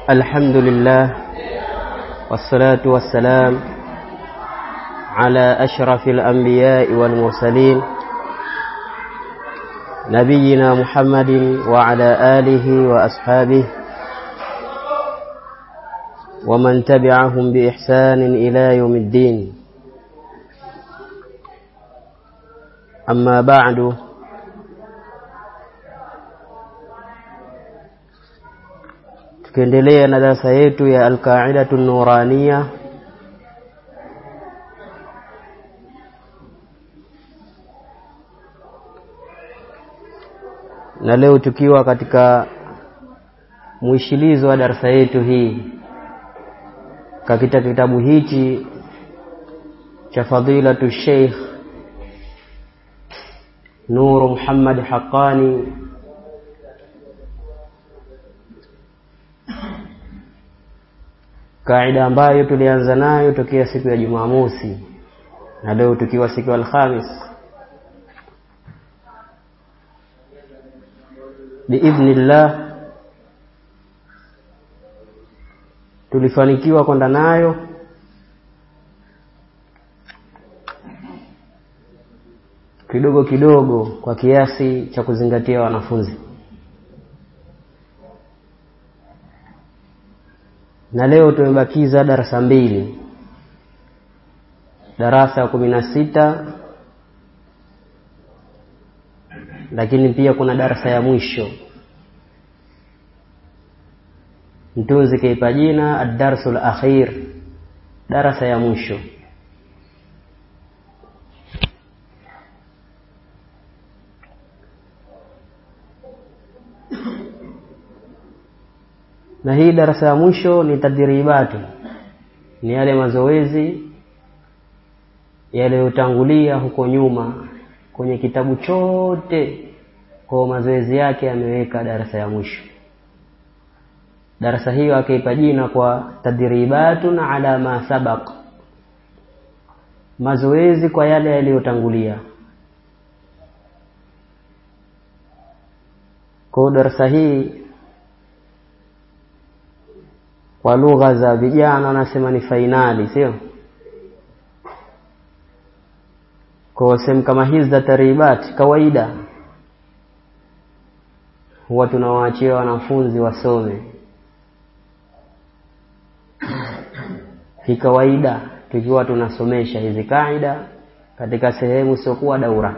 الحمد لله والصلاة والسلام على أشرف الأنبياء والمرسلين نبينا محمد وعلى آله وأصحابه ومن تبعهم بإحسان إلى يوم الدين. أما بعد، tukiendelea na darasa yetu ya Al-Qa'idatu An-Nuraniyah, na leo tukiwa katika mwishilizo wa darasa yetu hii katika kitabu hichi cha Fadilatu Sheikh Nur Muhammad Haqqani, kaida ambayo tulianza nayo tokea siku ya Jumamosi na leo tukiwa siku ya Alhamis. Biidhnillah tulifanikiwa kwenda nayo kidogo kidogo kwa kiasi cha kuzingatia wanafunzi. Na leo tumebakiza darasa mbili, darasa 16, lakini pia kuna darasa ya mwisho. Mtunzi kaipa jina ad-darsul akhir, darasa ya mwisho. Na hii darasa ya mwisho ni tadribati, ni yale mazoezi yaliyotangulia huko nyuma kwenye kitabu chote. Kwa mazoezi yake ameweka darasa ya mwisho. Darasa hiyo akaipa jina kwa tadribatun ala ma sabaq, mazoezi kwa yale yaliyotangulia. Kwa darasa hii kwa lugha za vijana wanasema ni fainali, sio? Kwa sehemu kama hizi za tadribat kawaida huwa tunawaachia wanafunzi wasome kawaida, tukiwa tunasomesha hizi kaida katika sehemu siokuwa daura.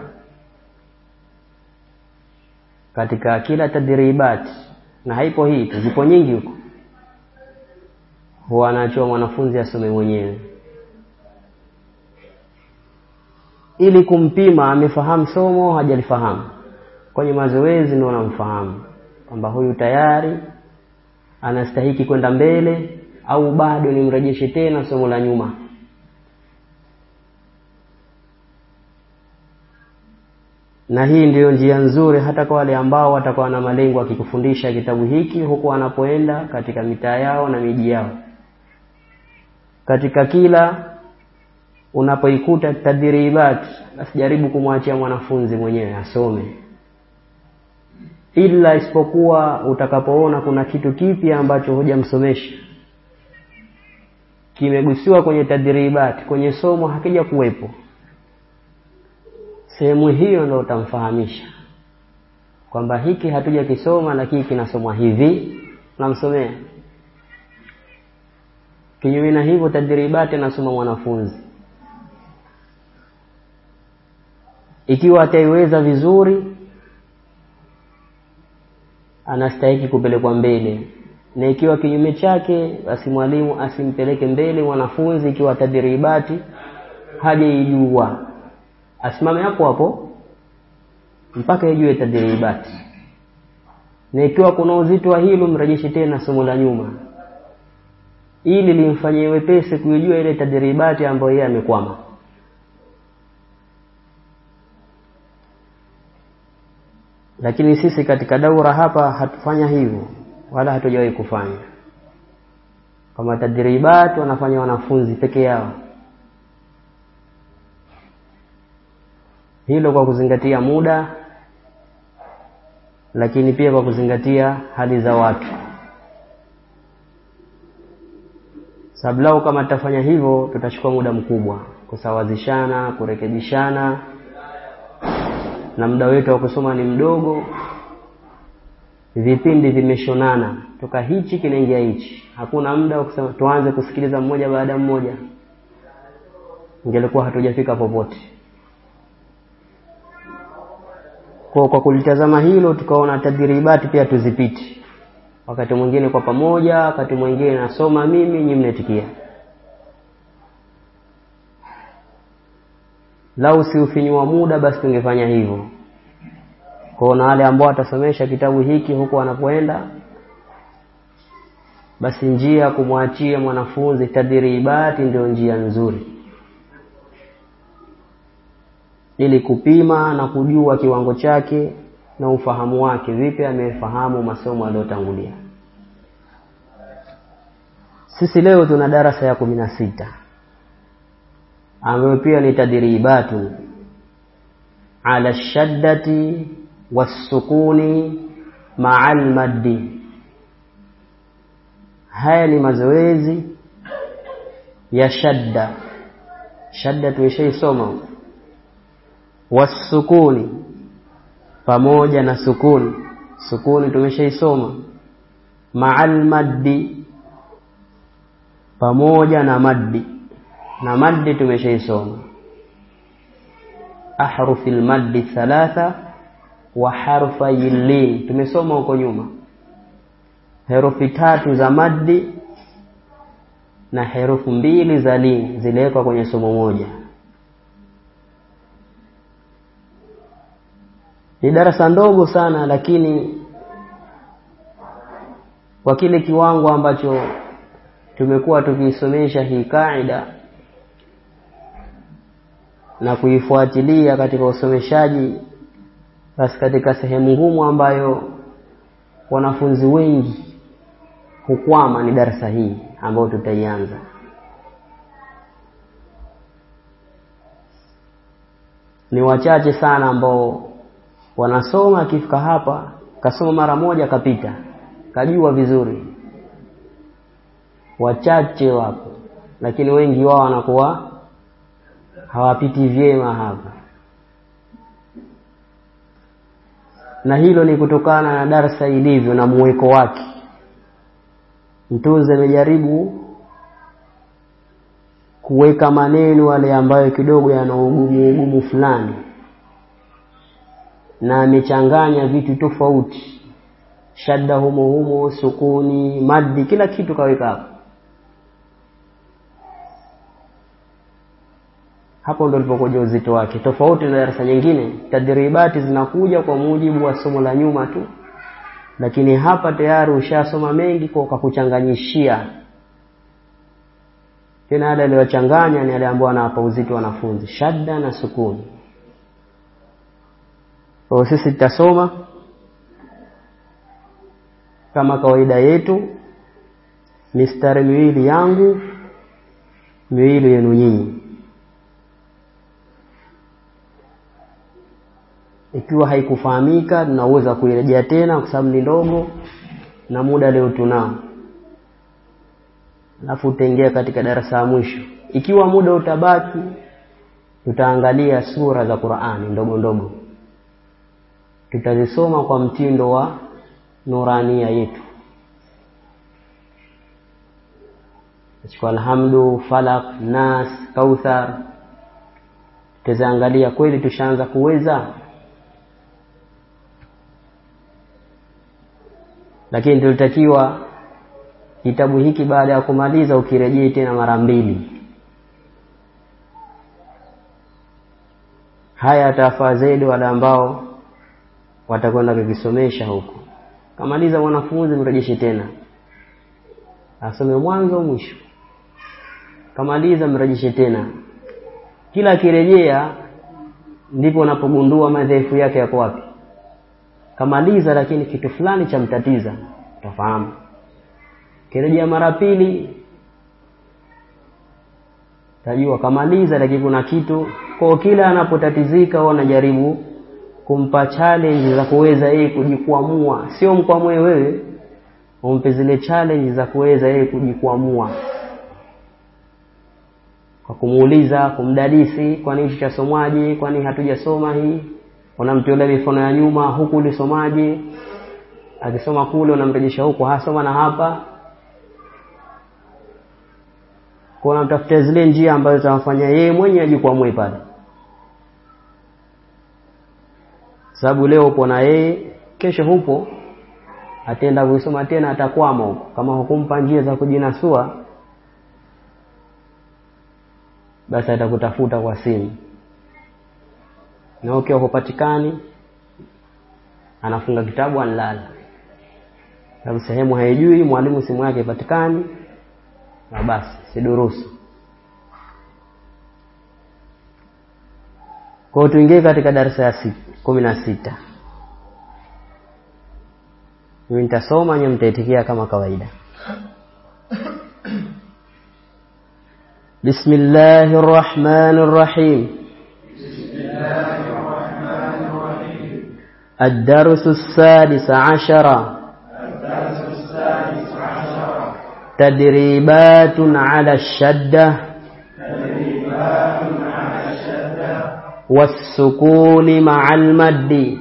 Katika kila tadribat, na haipo hii tu, zipo nyingi huko, huwa anaachwa mwanafunzi asome mwenyewe ili kumpima amefahamu somo hajalifahamu. Kwenye mazoezi ndio anamfahamu kwamba huyu tayari anastahiki kwenda mbele au bado nimrejeshe tena somo la nyuma. Na hii ndio njia nzuri hata kwa wale ambao watakuwa na malengo akikufundisha kitabu hiki huko wanapoenda katika mitaa yao na miji yao. Katika kila unapoikuta tadribat, asijaribu kumwachia mwanafunzi mwenyewe asome, ila isipokuwa utakapoona kuna kitu kipi ambacho hujamsomesha kimegusiwa kwenye tadribat, kwenye somo hakija kuwepo, sehemu hiyo ndio utamfahamisha kwamba hiki hatuja kisoma lakini kinasomwa hivi, namsomea. Kinyume na hivyo tadribati anasoma mwanafunzi, ikiwa ataiweza vizuri anastahili kupelekwa mbele, na ikiwa kinyume chake basi mwalimu asimpeleke mbele mwanafunzi. Ikiwa tadribati hajaijua asimame hapo hapo mpaka ijue tadribati, na ikiwa kuna uzito wa hilo mrejeshe tena somo la nyuma ili limfanyie wepesi kujua ile tadribati ambayo yeye amekwama. Lakini sisi katika daura hapa hatufanya hivyo, wala hatujawahi kufanya. Kama tadribati wanafanya wanafunzi peke yao, hilo kwa kuzingatia muda lakini pia kwa kuzingatia hali za watu. Sababu kama tutafanya hivyo tutachukua muda mkubwa kusawazishana, kurekebishana, na muda wetu wa kusoma ni mdogo. Vipindi vimeshonana, toka hichi kinaingia hichi. Hakuna muda wa kusema tuanze kusikiliza mmoja baada mmoja. Ingelikuwa hatujafika popote. Kwa kulitazama hilo tukaona tadribati pia tuzipiti. Wakati mwingine kwa pamoja, wakati mwingine nasoma mimi, nyinyi mnetikia. Lau si ufinywa muda basi tungefanya hivyo. Kwa wale ambao watasomesha kitabu hiki huko wanapoenda, basi njia kumwachia mwanafunzi tadribati ndio njia nzuri, ili kupima na kujua kiwango chake na ufahamu wake, vipi amefahamu masomo aliyotangulia. Sisi leo tuna darasa ya 16 ambayo pia ni tadribatu ala shaddati wasukuni ma'al maddi. Haya ni mazoezi ya shadda. Shadda tumeshaisoma. Wasukuni pamoja na sukuni. Sukuni tumeshaisoma. Ma'al maddi pamoja na maddi. Na maddi tumeshaisoma. Ahrufil maddi 3 wa harfayil lin tumesoma huko nyuma. Herufi 3 za maddi na herufi 2 za lin zilewekwa kwenye somo moja. Ni darasa ndogo sana, lakini kwa kile kiwango ambacho tumekuwa tukisomesha hii kaida na kuifuatilia katika usomeshaji, basi katika sehemu ngumu ambayo wanafunzi wengi hukwama ni darasa hii ambayo tutaianza. Ni wachache sana ambao wanasoma akifika hapa kasoma mara moja kapita, kajua vizuri. Wachache wapo, lakini wengi wao wanakuwa hawapiti vyema hapa. Na hilo ni kutokana na darasa ilivyo na muweko wake. Mtunzi amejaribu kuweka maneno wale ambayo kidogo yana ugumu fulani, na amechanganya vitu tofauti. Shadda humo, sukuni, maddi, kila kitu kaweka hapo. Hapo ndio ulipokuja uzito wake. Tofauti na darasa nyingine, tadribati zinakuja kwa mujibu wa somo la nyuma tu. Lakini hapa tayari ushasoma mengi kwa kukuchanganyishia. Tena yale aliyochanganya ni yale ambayo anawapa uzito wanafunzi, shadda na sukuni. Kwa sisi tutasoma kama kawaida yetu, mistari miwili yangu, miwili yenu nyinyi. Ikiwa haikufahamika tunaweza kuirejea tena kwa sababu ni ndogo na muda leo tunao. Alafu utaingia katika darasa la mwisho. Ikiwa muda utabaki tutaangalia sura za Qur'ani ndogo ndogo. Tutazisoma kwa mtindo wa nurania yetu. Chukua alhamdu, falaq, nas, kauthar. Tutaangalia kweli tushaanza kuweza. Lakini tulitakiwa kitabu hiki baada ya kumaliza ukirejee tena mara 2. Haya atafaa zaidi wale ambao watakwenda kukisomesha huko. Kamaliza mwanafunzi mrejeshe tena, asome mwanzo mwisho. Kamaliza mrejeshe tena. Kila kirejea ndipo unapogundua madhaifu yake yako wapi. Kamaliza lakini kitu fulani cha mtatiza, utafahamu. Kirejea mara 2 tajua kamaliza, lakini kuna kitu. Kwa kila anapotatizika wanajaribu kumpa challenge za kuweza yeye kujikwamua. Sio mkwamue wewe, umpe zile challenge za kuweza yeye kujikwamua. kwa kumuuliza, kumdadisi, kwani hichi chasomwaje, kwani hatujasoma hii, unamtolea mifano ya nyuma, huku ulisomaje, akisoma kule unamrejesha huko, hasoma na hapa. Kwa unamtafutia zile njia ambazo zitamfanya yeye mwenyewe ajikwamue pale. Sababu leo upo na yeye, kesho hupo, atenda kusoma tena atakwama huko. Kama hukumpa njia za kujinasua, basi atakutafuta kwa simu. Na ukiwa hupatikani, anafunga kitabu analala. Sababu sehemu haijui, mwalimu simu yake ipatikani, na basi sidurusu. Kwa tuingie katika darasa ya 16. Mimi nitasoma, nyinyi mtaitikia kama kawaida. Bismillahir Rahmanir Rahim. الدرس السادس عشر. تدريبات على الشدة والسكون مع المد.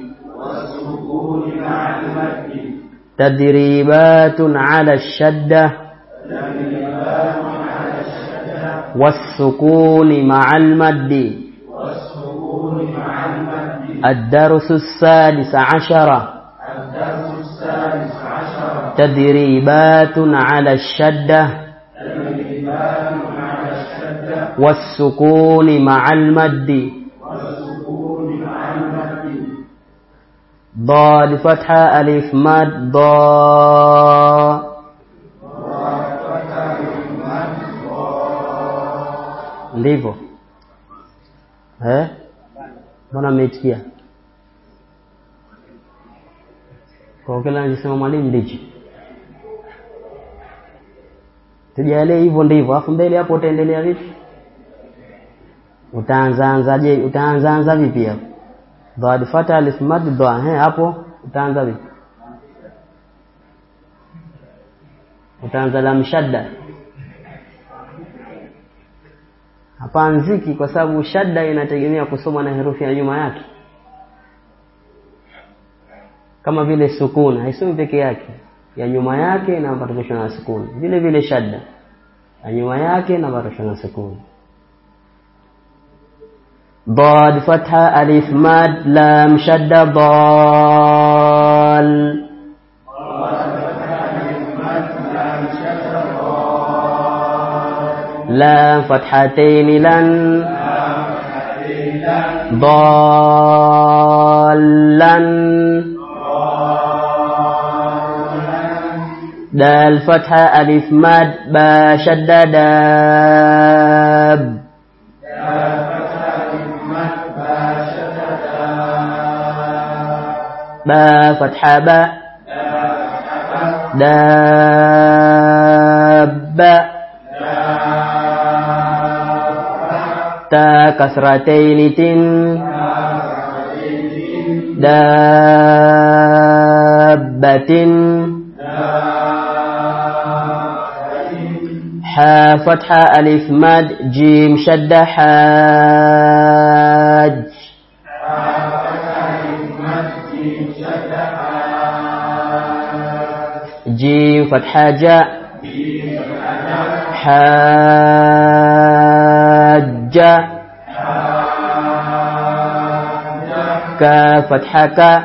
تدريبات على الشدة والسكون مع المد. الدرس السادس عشر. تدريبات على الشدة والسكون مع المد. ضاد فتحة ألف مد ضا. ndivyo mbona mmetikia kwa kila anasema mwalimu ndicho tujalie hivyo ndivyo. Alafu mbele hapo utaendelea vipi? Utaanza vipi hapo? Dhad fatha alif mad dha, hapo utaanza vipi? Utaanza lam shadda. Hapa anziki kwa sababu shadda inategemea kusoma na herufi ya nyuma yake. Kama vile sukun haisomi peke yake, ya nyuma yake na ambatanishwa na sukun. Vile vile shadda ya nyuma yake na ambatanishwa na sukun. ضاد فتحة ألف مد لام شدة ضال. لام فتحتين لن ضالا. دال فتحة ألف مد با شدة داب. با فتحة با داب. تا كسرتين تن دابة. حا فتحة ألف مد جيم شدة حاج. جيم فتحة جاء حاج. كا فتحة كا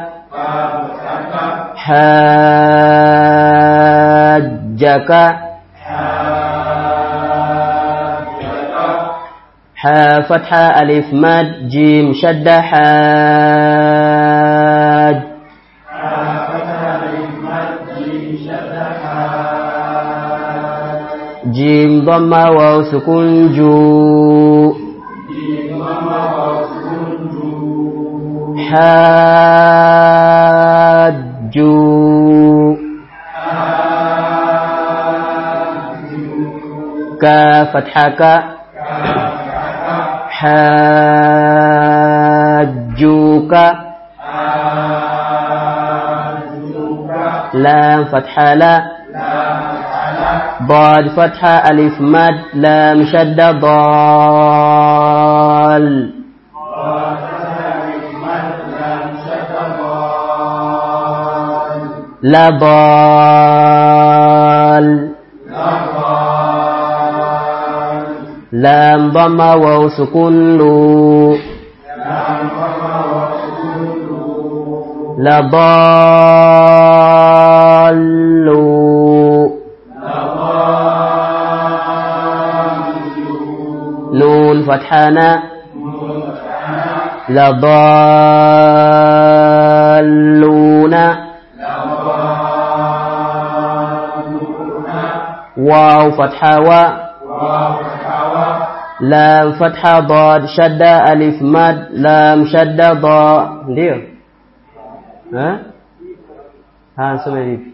حاجك. حا فتحة ألف مد جيم شدة حاج. جيم ضمة واو سكون جو. حاجو. كا فتحة كا حاجوك. لام فتحة لا ضاد فتحة ألف مد لام شدة ضال لا ضال لام ضمة واو سكون لو لا ضالوا نون فتحنا لا ضالون واو فتحة و لام فتحة ضاد شدة ألف مد لام شدة ضاء ndio nsome vipi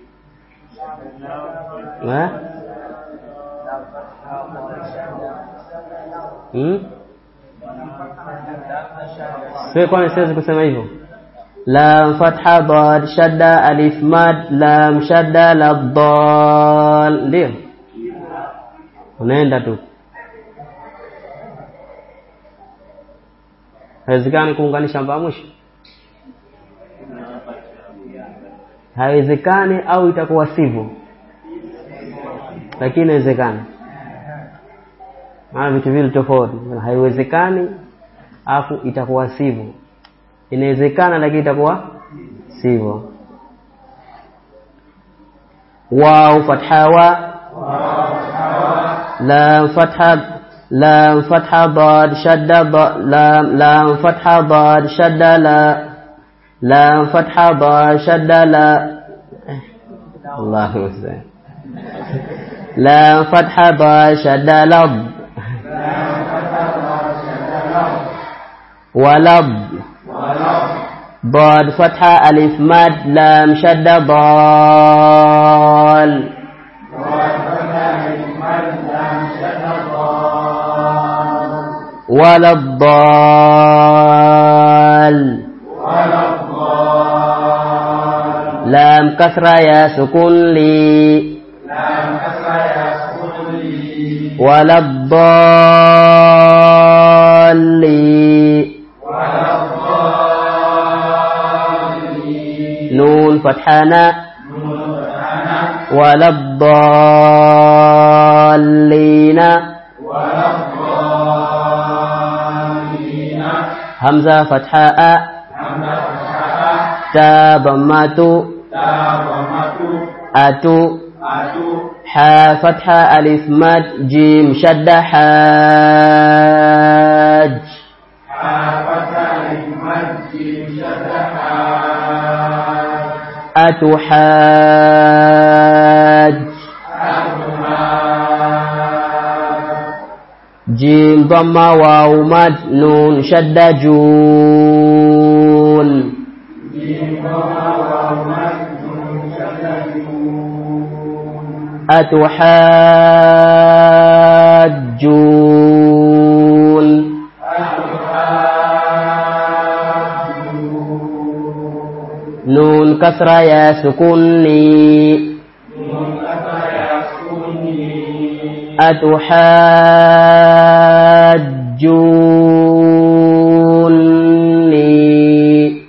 kwani siwezi kusema hivyo lam fatha dad shadda alif mad lam shadda la dal ndio unaenda tu haiwezekani kuunganisha mpaka mwisho haiwezekani au itakuwa sivyo lakini inawezekana maana vitu vile tofauti haiwezekani afu itakuwa sivyo inawezekana lakini itakuwa sivyo waw fatha wa lam fatha dad shadda lam fatha dad shadda la lam fatha dad shadda la Allahu akbar lam fatha dad shadda lab ولب ضاد فتحة ألف مد لام شدة ضال ولا الضال لام كسرة يا سكون لي ولا الضالين نون فتحنا ولا الضالين همزة فتحاء تا ضمة أتو حا فتحة ألف مد جيم شدة حاج أتحاج جيم ضمة واو مد نون شدة جون أتحاجون نون كسرة يا سكوني أتحاجوني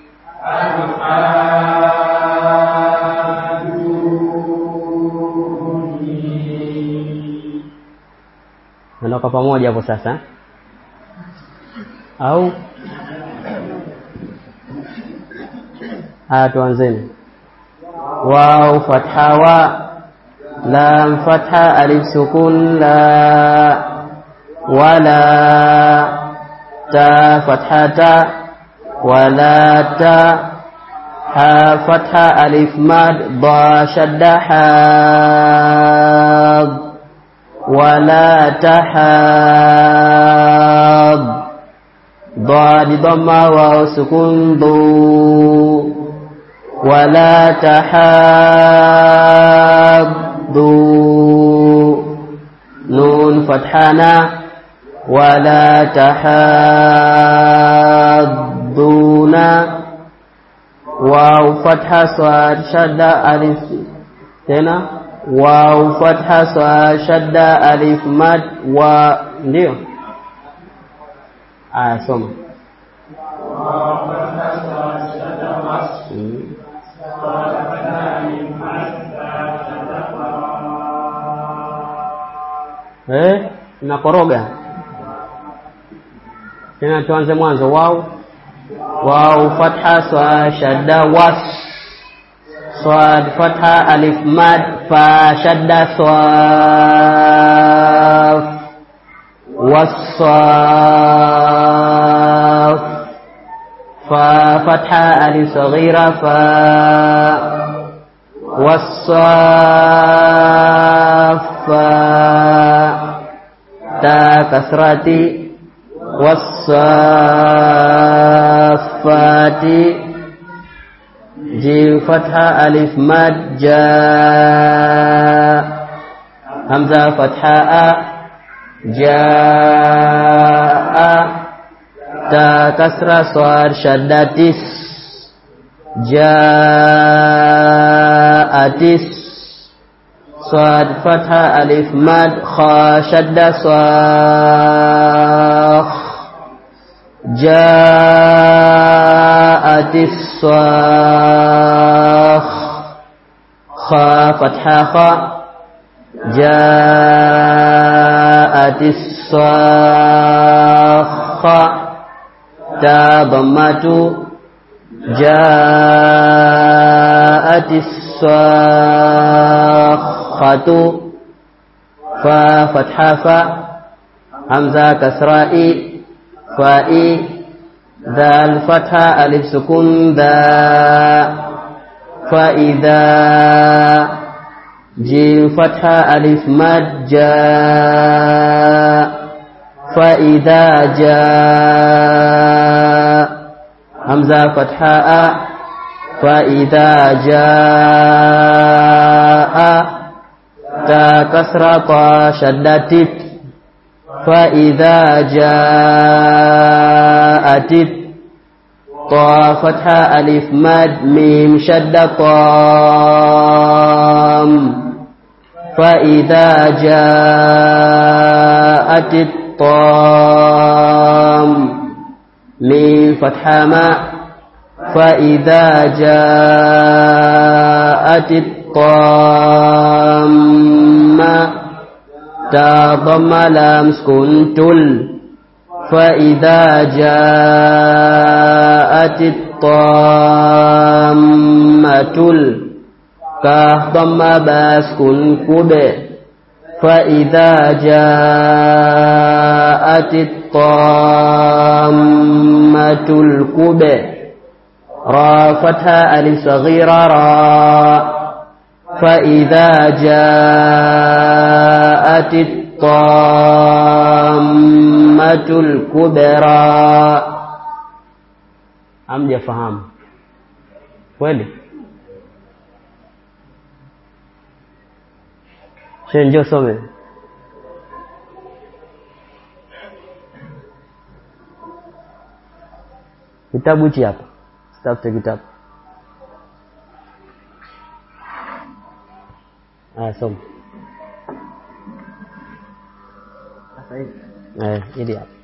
ndio pamoja hapo sasa au tuanzeni واو فتحة و لام فتحة ألف سكون لا ولا تا فتحة تا ولا تا ها فتحة ألف مد ضا شد حاض ولا تحاض ضاد ضمة واو سكون ضو ولا تحاضوا نون فتحنا ولا تحاضون واو فتحة صاد شد ألف تنا Waw fatha sa shadda alif mad wa ndio soma waw fatha sa shadda was alif mad nakoroga tena. Tuanze mwanzo. Waw fatha sa shadda was صاد فتحة ألف مد فا شدة صاف والصاف فا فتحة ألف صغيرة فا والصاف تا كسرتي والصافات جيم فتحة ألف مد جاء همزة فتحة جاء تا كسرة صار شدة جاء صاد فتحة ألف مد خا شدة صاخ جاءت الصاخ خا فتحة خا جاءت الصاخ تا ضمة جاءت الصاخة فا فتحة فا همزة كسرائي فائي ذا الفتحة ألف سكون ذا فإذا جيم فتحة ألف مد جاء فإذا جاء همزة فتحة فإذا جاء تا كسرة شدة فإذا جاءت طا فتحة ألف مد ميم شدة طام فإذا جاءت الطام ميم فتحة ما فإذا جاءت الطامة تا ضم لام سكون تل فإذا جاءت الطامة كاف ضم با سكون كب فإذا جاءت الطامة الكب را فتحة ألف صغيرة را فإذا جاءت الطامة الكبرى. Hamjafahamu kweli? Njoo some. Kitabu hichi hapa. Tafute kitabu. Soma. Ini apa?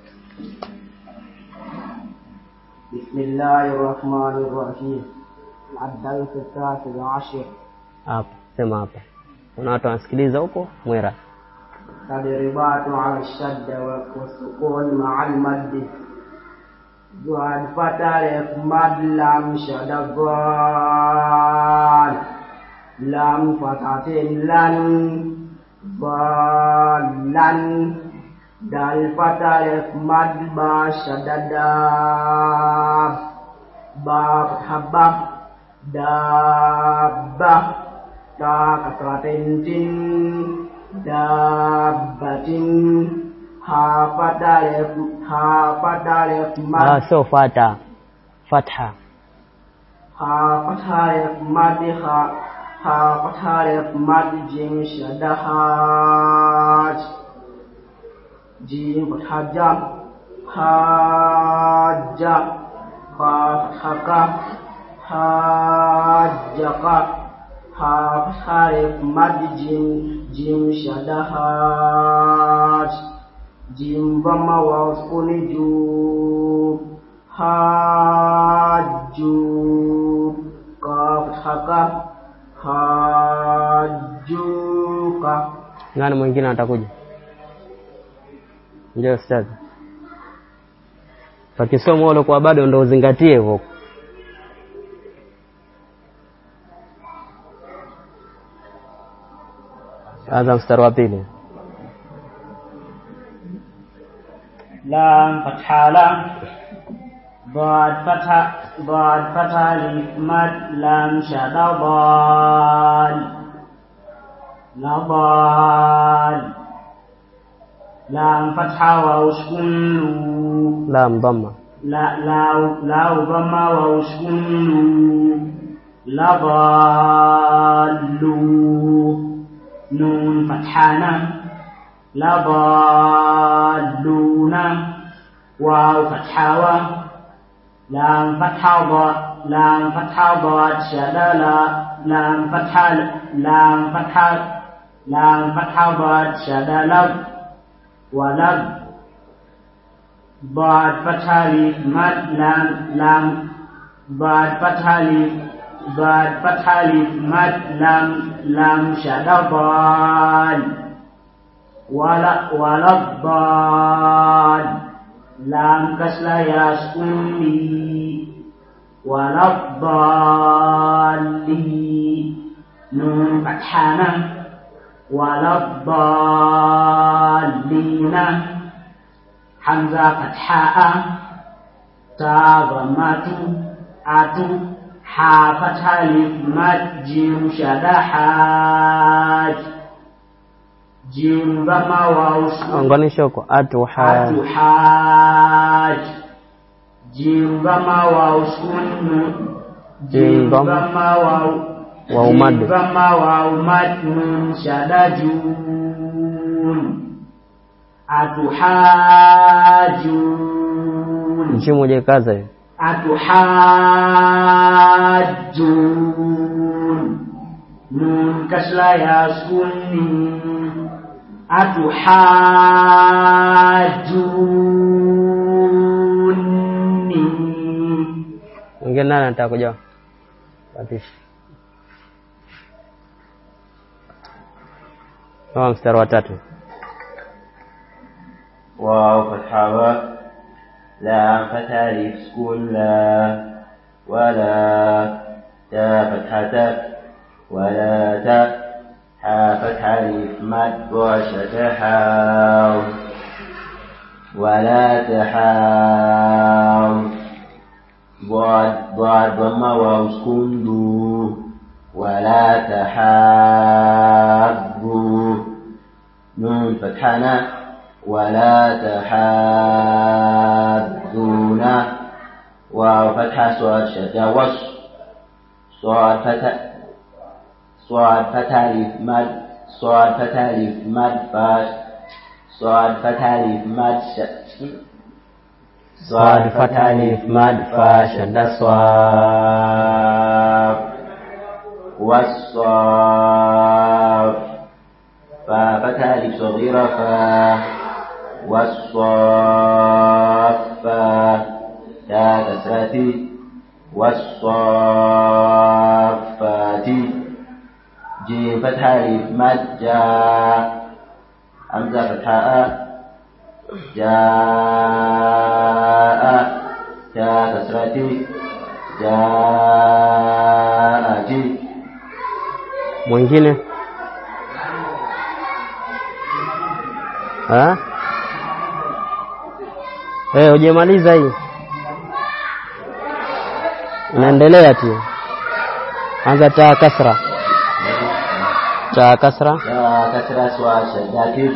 Bismillahirrahmanirrahim. Ad-darsu at-tasi' ashar. Apa? Sema hapa. Kuna watu wanasikiliza huko Mwera. Tadribatu 'ala ash-shadda wa sukun ma'a al-madd. Zuad fatal mad lam shadda dal. Lam fatatin lan balan dal fatal mad ba shadda ba habab dabba ta kasratin tin dabbatin ha fatal mad so fatha fatha ha fatal mad ha fatal mad jim shadahat jim hajab hajja ha haka hajjaka ha fatha alif mad jim jim shadda haj jim dhamma waw sukun ju haju kaf fatha hajuka. Nani mwingine atakuja? Ndio ustaz. Pakisomo wale kwa bado ndio uzingatie hivyo. Anza mstari wa pili. Lam fatha lam ضاد فتح الف مد لام شدة ضال نضال لام فتحة واو سكون لام ضمة لا ضمة واو سكون لضالوا نون فتحة لضالون واو فتحة لام فتحة ضاد شدة لام فتحة ضاد شدة لب ولب ضاد فتحة لف مد لام ضاد فتحة لف مد لام شدة ضال ولا الضال لام كسر يا سكوني ولا الضالين نون فتحة ولا الضالين حمزة فتحة تا ضمة أتو حا فتحة لف مد جيم شدة حاج جيم ضمة واو angani shoko atu haj جيم ضمة واو سكون جيم ضمة واو مد نون شدة جون أتحاجون nchi moja kaza أتحاجون نون كسر يا سكون أتحاجوني. Mungkin nani nataka kujua? Patish. Kama mstari wa 3. واو فتحة و لام فتحة ألف سكون لا ولا تا فتحة ولا تا حا فتحة ألف مد وشدة حاو ولا تحاو ضاد ضمة واو سكون دو ولا تحابوا نون فتحة ولا تحاذون واو فتحة صاد شدة وص صاد فتحة ألف مد صاد فتحة ألف مد فاش صاد فتحة ألف مد صاد فتحة ألف مد فشدة صاد والصاف ففتحة ألف صغيرة فا والصافة تا كسرتي والصافات جيم فتحة ألف مد جاء همزة فتحة جاء تا كسرتي جاءتي. Mwingine? Hujamaliza hii? Unaendelea tu. Anza ta kasra. Ta kasra. Ta kasra swa shaddatif.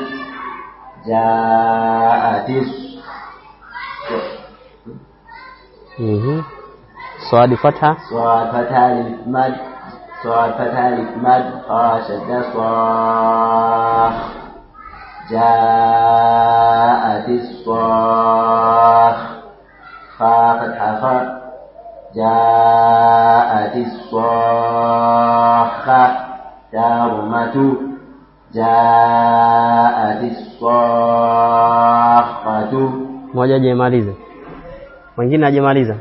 Ja'atis. Swad fatha. Swad fatha alif mad. صاد فتحة ألف مد خا شدة صاخ جاءت الصاخ خا فتحة خا جاءت الصاخة جاءت الصاخة. Mmoja hajamaliza. Mwingine hajamaliza.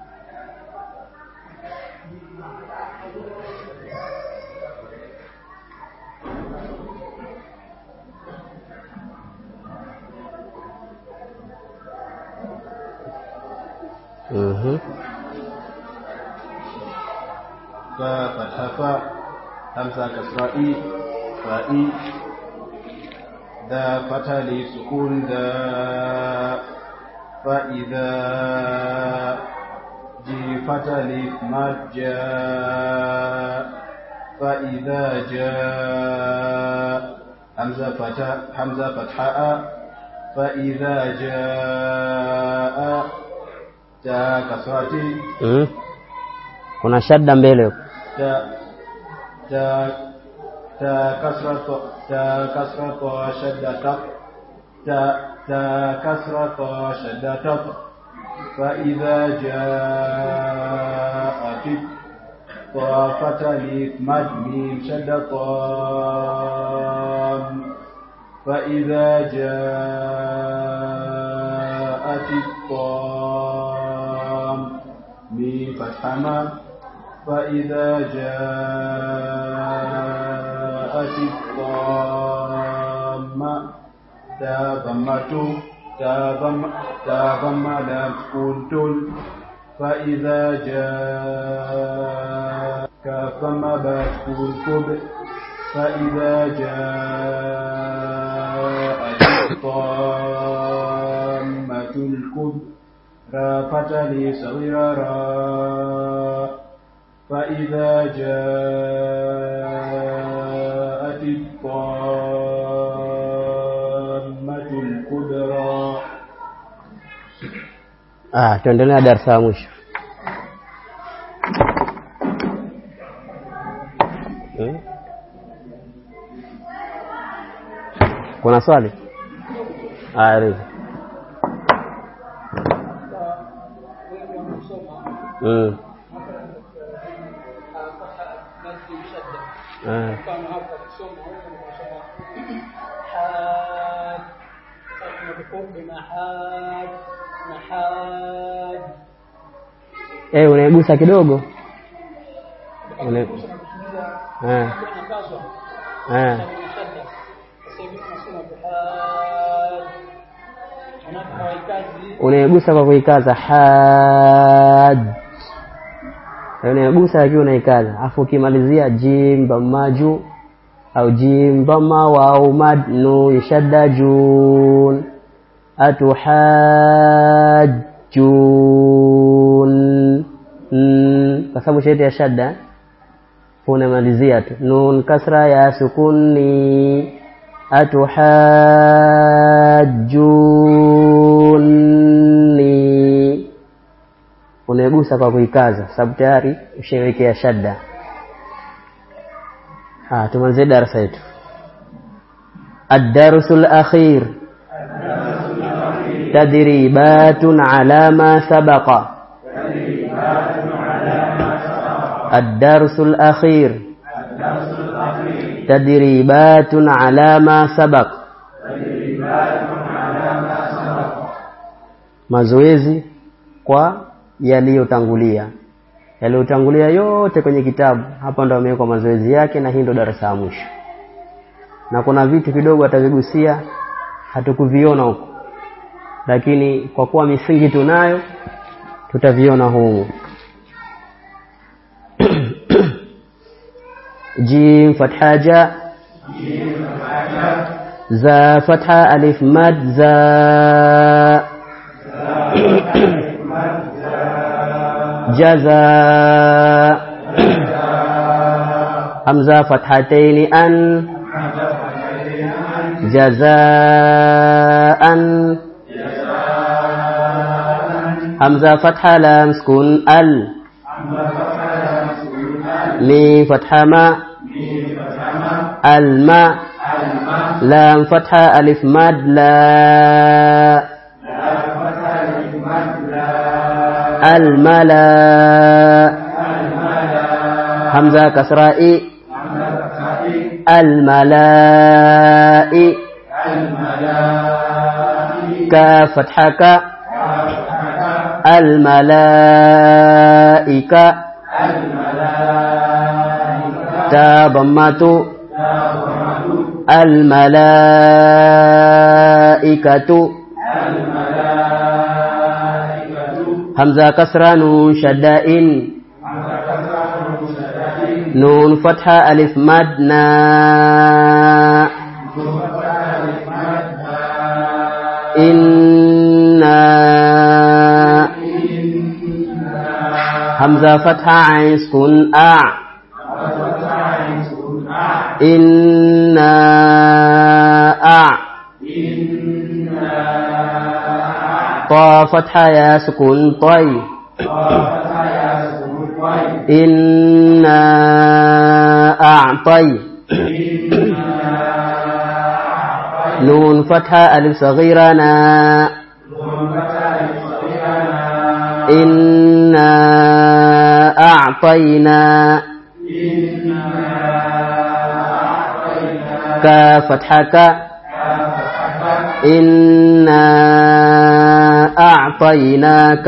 فتح فاء همزة كسرة إي فائي ذا فتح لسكون ذا فإذا جي فتح لمد جاء فإذا جاء همزة فتحاء فإذا جاء تا كسرة kuna shadda mbele huko. تا كسرة شدة تا كسرة شدة فإذا جاءت طافة لمد ميم شدة طام فإذا جاءت الطام ميم فتح ما فإذا جاءت الطامة تابم لام سكون فإذا جاء كافم بسكون كب فإذا جاءت الطامة الكبرى فتلي صغيرا فإذا جاءت الطامة الكبرى. Tuendelea darasa la mwisho. Kuna swali? Arifu. Unaigusa kidogo. Unaigusa kwa kuikaza had. Unaigusa akiwa unaikaza. Afu ukimalizia jim bamaju au jim bama wa mad nu shaddajun atuhajjun. Kwa sababu shahidi ya shadda unamalizia tu nun kasra ya sukuni atuhajjuni. Unaigusa kwa kuikaza sababu tayari ushawekea shadda. Tuanze darasa letu. Ad-darsul akhir tadribatun ala ma sabaqa. Ad-darsul akhir tadribatun ala ma sabaq. Mazoezi kwa yaliyotangulia. Yaliyotangulia yote kwenye kitabu hapa ndo ameweka mazoezi yake, na hii ndo darasa la mwisho. Na kuna vitu kidogo atavigusia hatukuviona huko, lakini kwa kuwa misingi tunayo tutaviona huko. Jim fatha ja za fatha alif mad za jaza hamza fathataini an jazaan hamza fatha lam sukun al ميم فتحة ما الماء لام فتحة ألف مد لا الملا همزة كسرة إي الملائكة فتحك الملائكة ضمة الملائكة همزة كسرة نون شدائن نون فتحة ألف مدنا إنا همزة فتحة عين سكون إنا طا فتحة يا سكون طي إنا أعطي نون فتحة ألف صغيرة نا إنا أعطينا كفتحك إنا أعطيناك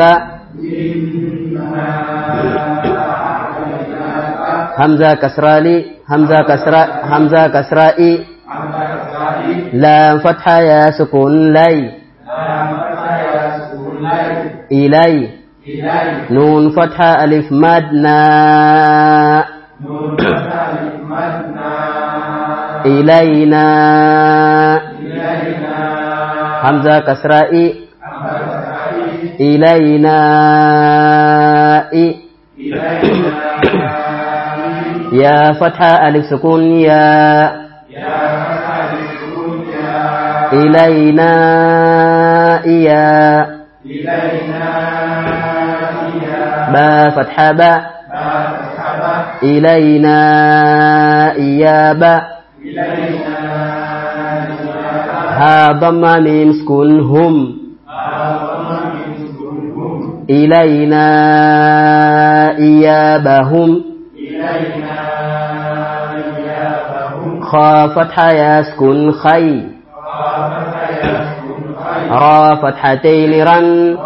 همزة كسرة همزة كسرة لام فتحة يا سكون لي إلي نون فتحة ألف مدنا إلينا همزة كسرة إلينا يا فتحة ألف سكون يا إلينا يا با فتحة با إلينا إيابا ها ضم ميم سكون هم إلينا إيابهم خا فتحة يا سكون خي را فتحتين رن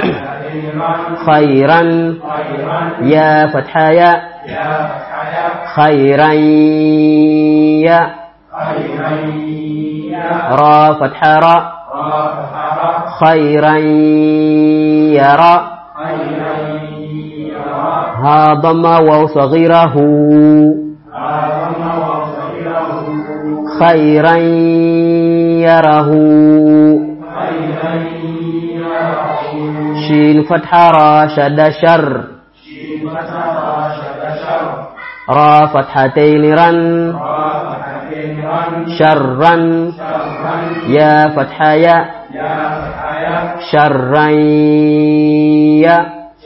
خيرا يا فتحة يا خيرا يا را فتحة را خيرا يرى ها ضم واو صغيره خيرا يره شين فتحة را شد شر را فتحتين رن شرا يا فتحة يا شرا يا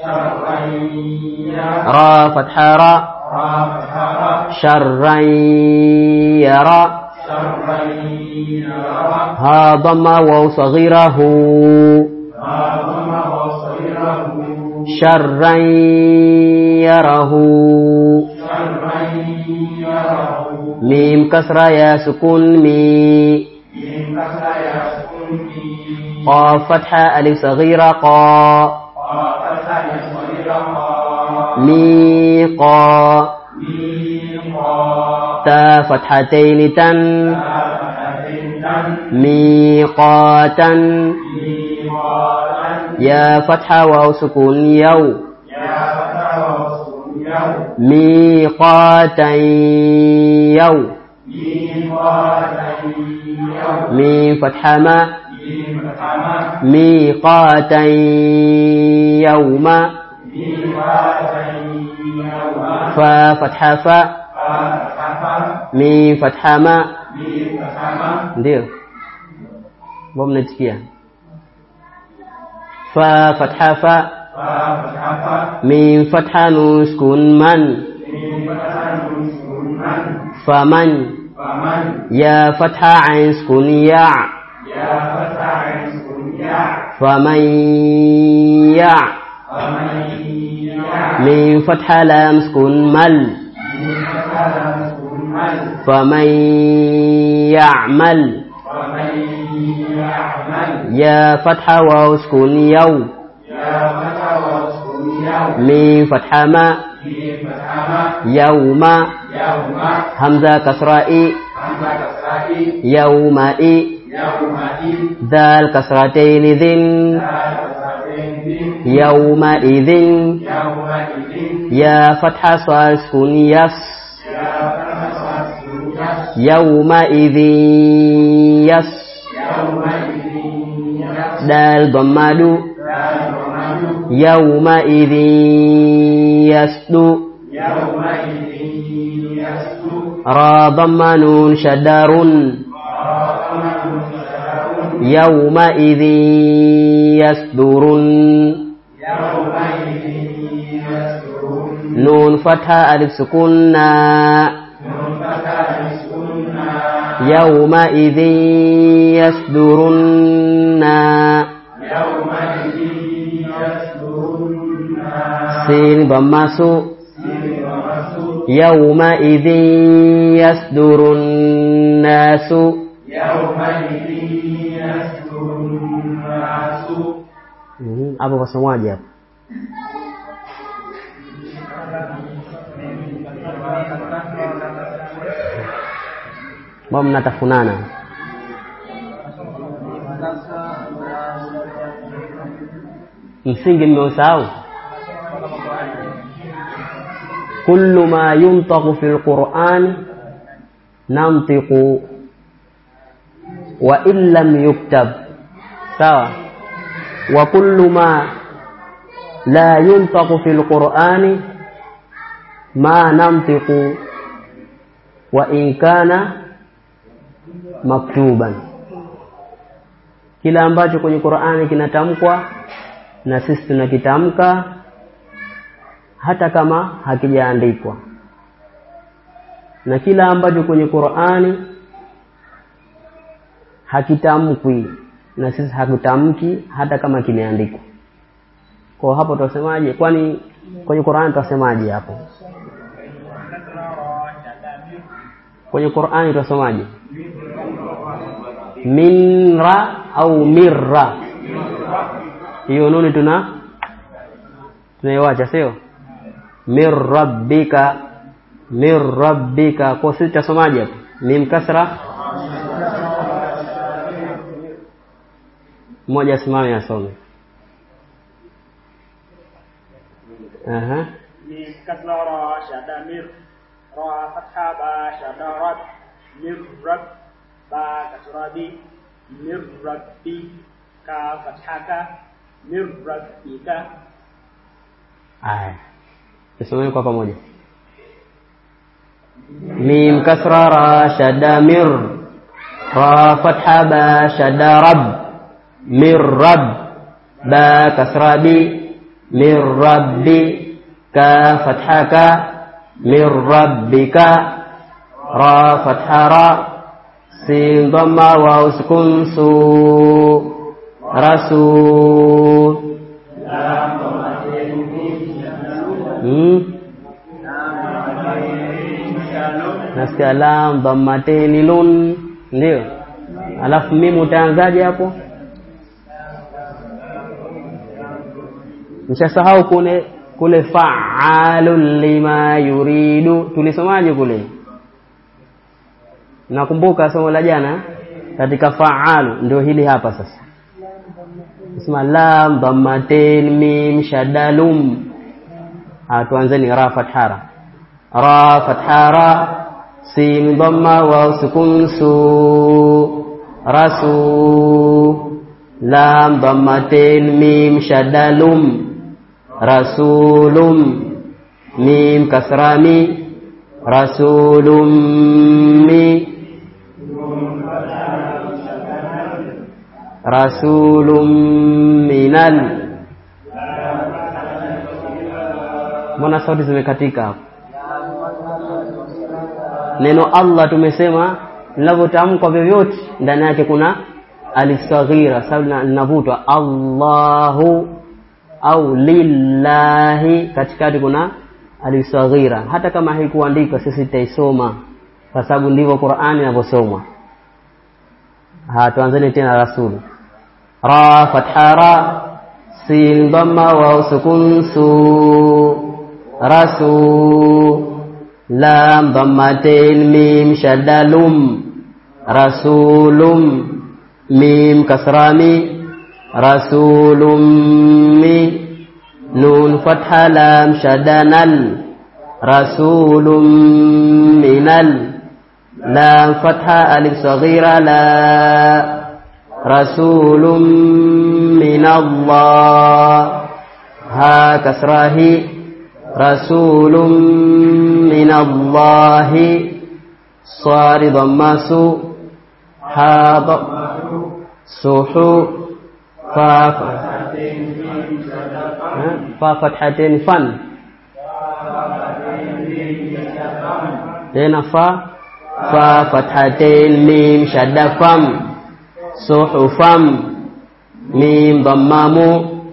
را فتحة را شرا يرى ها ضم واو صغيره شرا يره ميم كسرة يا سكون مي قاف فتحة ألف صغيرة قا مي قا تا فتحتين تن ميقاتا يا فتحة واو سكون يو ميقاتا يو ميم فتحة ما ميقاتا يوما فا فتحة فا ميم فتحة ما ndio mbona mnatikia fa fatha fa mim fatha nun sukun man faman ya fatha ain sukun ya faman ya mim fatha lam sukun mal فمن يعمل يا فتح واسكن يوم ميم فتح ما يوم همزة كسراء يومئ ذال كسرتين ذن يومئذ يا فتح صاد سكون يس يومئذ يس دال ضمادو يومئذ يسدو را ضم نون شدار يومئذ يصدرون نون فتحة ألف سكون يومئذ يصدرون سين ضماسو يومئذ يصدر الناس hapo wasomaji hapo mbona mnatafunana msingi mmeusahau kullu ma yuntaqu fil Qur'an namtiqu wa illam yuktab sawa wa kullu ma la yuntaqu fil Qur'ani ma namtiqu wa in kana maktuban kila ambacho kwenye Qur'ani kinatamkwa na sisi tunakitamka hata kama hakijaandikwa na kila ambacho kwenye Qur'ani hakitamkwi na sisi hakutamki hata kama kimeandikwa. Kwa hapo tutasemaje? Kwani kwenye Qur'ani tutasemaje hapo? Kwenye Qur'ani tutasemaje? Minra au mirra? Hiyo nuni tunaiacha sio? Mir rabbika kwa sisi tutasemaje hapo? Mim kasra mmoja simame asome. Mim kasra ra shada mir ra fatha ba shada rad mir rab ba kasra bi mir rabbi ka fathaka mir rabbika. Aya tusome kwa pamoja. Mim kasra ra shada mir ra fatha ba shada rab mir rab ba kasra bi mir rabbi ka fathaka mir rabbika ra fatha ra sin dhamma wa sukun su rasul nasikia lam dhammateni lun ndio alafu mimi utaanzaje hapo? Mshasahau kule fa'alul lima yuridu tulisomaje kule? Nakumbuka somo la jana katika fa'alu ndio hili hapa sasa. Isma lam dhammatain mim shaddalum. Tuanzeni ra fathara. Ra fathara sin dhamma wa sukun su rasu lam dhammatain mim shaddalum rasulum mim kasrami rasulum mi rasulum minal. Mbona sauti zimekatika hapo? Neno Allah tumesema linavyotamkwa vyovyote ndani yake kuna alif saghira sababu linavutwa Allahu au lillahi katikati kuna alif saghira hata kama haikuandikwa sisi tutaisoma kwa sababu ndivyo Qur'ani inavyosomwa. Tuanzeni tena rasul. Ra fatha ra, sin dhamma wa sukun su, rasul. Lam dhammatain, mim shadda lum, rasulum. Mim kasra mi, rasulum mi. Nun fatha lam shadda nal, rasulum minal. Lam fatha alif saghira la, rasulum minallah. Ha kasrahi, rasulum minallahi. Swari dhammasu, ha suhu. Fa fathatin fan. Tena fa fathatin mim shadda fam, suhufam. Mim dhammamu,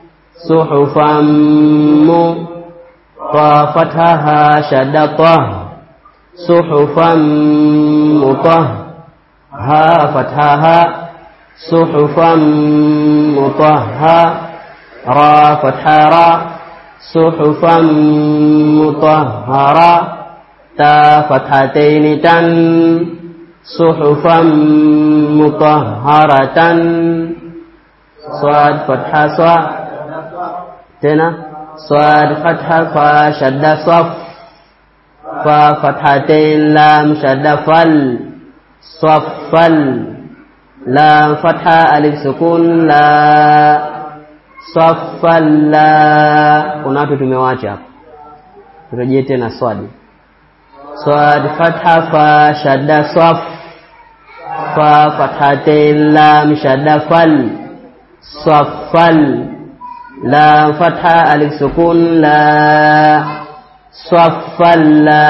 suhufamu. Fa fathaha shadda tah, suhufam mutah. Ha fathaha, suhufam mutahha. Ra fathara, suhufam mutahhara. Ta fathatain tan, suhufam mutahharatan. Sad fatha sa. Tena sad fatha fa shadda saf. Fa fathatain lam shadda fal, saffal. Lam fatha alif sukun la, saffal la. Kuna watu tumewacha hapo. Turejee tena swadi. Swad fatha fa shadda saf. Fa fathatain lam shadda fal, saffal. Lam fatha alif sukun la, saffal la.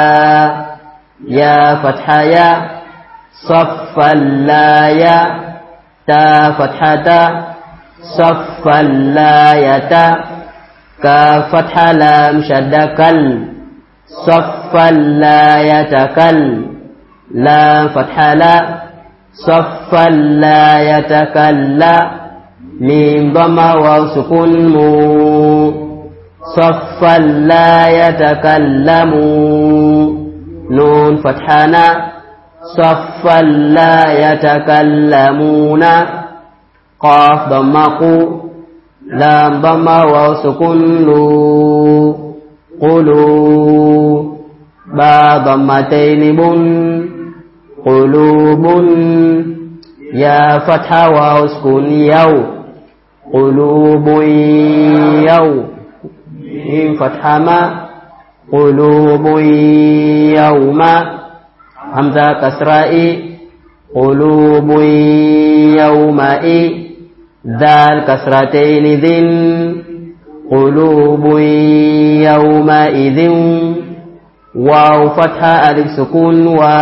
Ya fatha ya, saffal la ya. Ta fathata, saffal la yata. Ka fatha lam shadda kal, saffal la yatakal. La fatha la, saffal la yatakalla. Mim dhamma wa sukun mu, saffal la yatakallamu. Nun fathana, saffal la yatakallamuna. Qaf dhammaku, lam dhamma wa sukun lu, qulu. Ba dhammatain bun, qulubun. Ya fatha wa sukun yaw, qulubun yaw. Mim fatha ma, qulubun yawma. Hamza kasra'i, qulubun yawma'i. Dal kasratain dhin, qulubun yawma'idhin. Waw fatha alif sukun wa,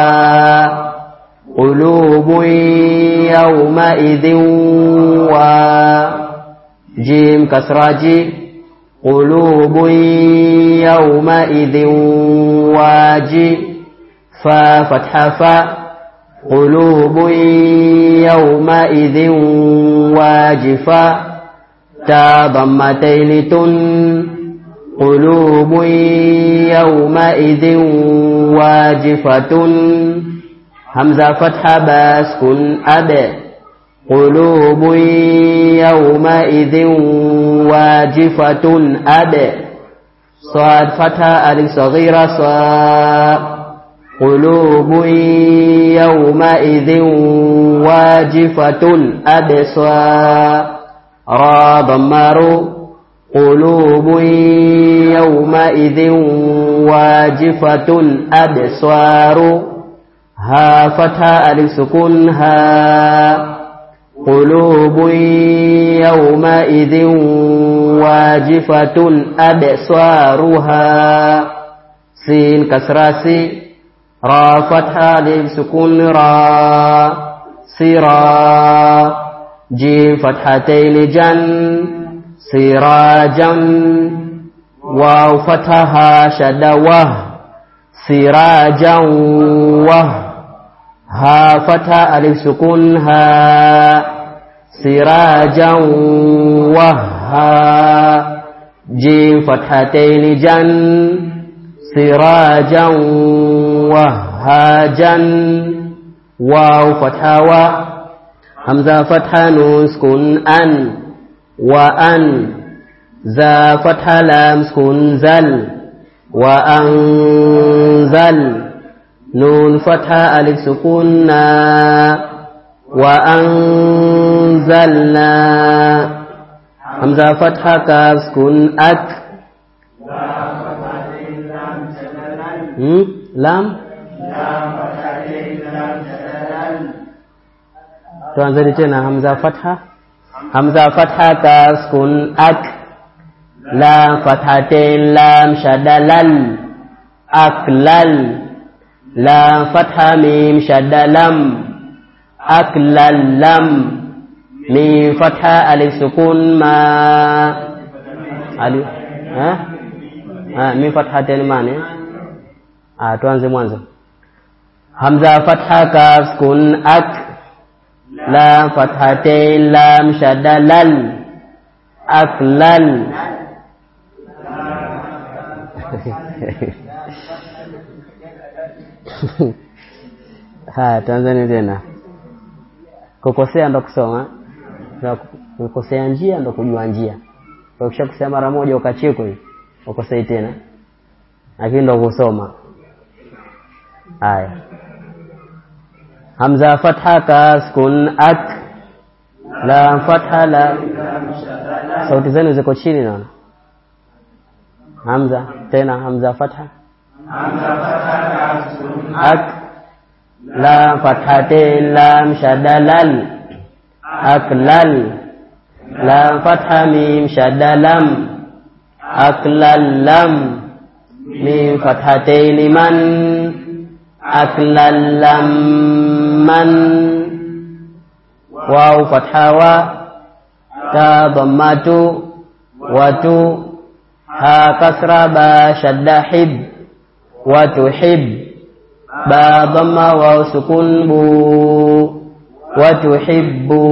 qulubun yawma'idhin wa. Jim kasraji, qulubun yawma'idhin waji. Fa fatha fa, qulubun yawma'idhin wajifa. Ta dhammatain tun, qulubun yawma'idhin wajifatun. Hamza fatha baskun abe, qulubun yawma'idhin wajifatun abe. Sad fatha alif saghira sa, qulubun yawma'idhin wajifatun absa. Ra dhammaru, qulubun yawma'idhin wajifatun absaru. Ha fatha alif sukun ha, qulubun yawma'idhin wajifatun absaruha. Sin kasrasi, ra fatha alif sukun ra, sira. Jim fathatain jan, sirajan. Waw fathaha shadda wah, سراجا ها فتحة ألف سكون ها سراجا وها جيم فتحتين جن سراجا وهاجا واو فتحة و همزة فتحة نون سكون أن وأن زا فتحة لام سكون زل وأنزل نون فتحة ألف سكون نا وأنزلنا همزة فتحة كاف سكون أك لام tuanze tena hamza fatha kaf sukun ak lam fathatain lam shadda lal aklal lam fatha mim shadda lam aklal lam mim fatha alif sukun ma alif mim fathatain mane tuanze mwanzo hamza fatha kaf sukun ak lam fathatain lam shadda lal aklal Tanzania tena kukosea ndo kusoma na kukosea njia ndo kujua njia. Kwa ukishakosea mara moja ukacheko hivi ukosei tena lakini ndo kusoma. Haya hamza fatha ka sukun ak la fatha la sauti zenu ziko chini naona. Hamza tena hamza fatha ka sukun ak la fathatain lam shadda lal aklal la fatha mim shadda lam aklal lam mim fathatain man aklal lam man waw fatha wa ta dhammatu wa tu ha kasra ba shadda hib wa tuhib ba dhamma wa sukun bu wa tuhibbu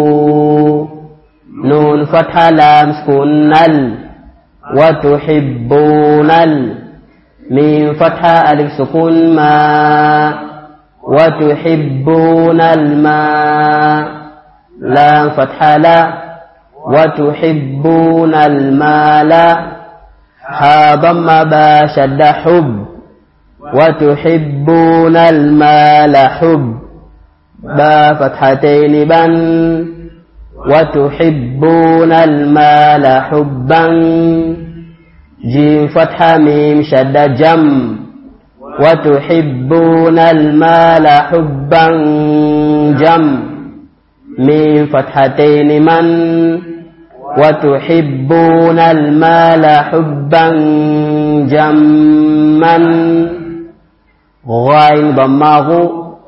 nun fatha lam sukun nal wa tuhibbunal mim fatha alif sukun ma wa tuhibbunal ma lam fatha la wa tuhibbunal mala ha dhamma ba shadda hub وتحبون المال حب با فتحتين بن وتحبون المال حبا جيم فتحة ميم شد جم وتحبون المال حبا جم ميم فتحتين من وتحبون المال حبا جما ghain dhammahu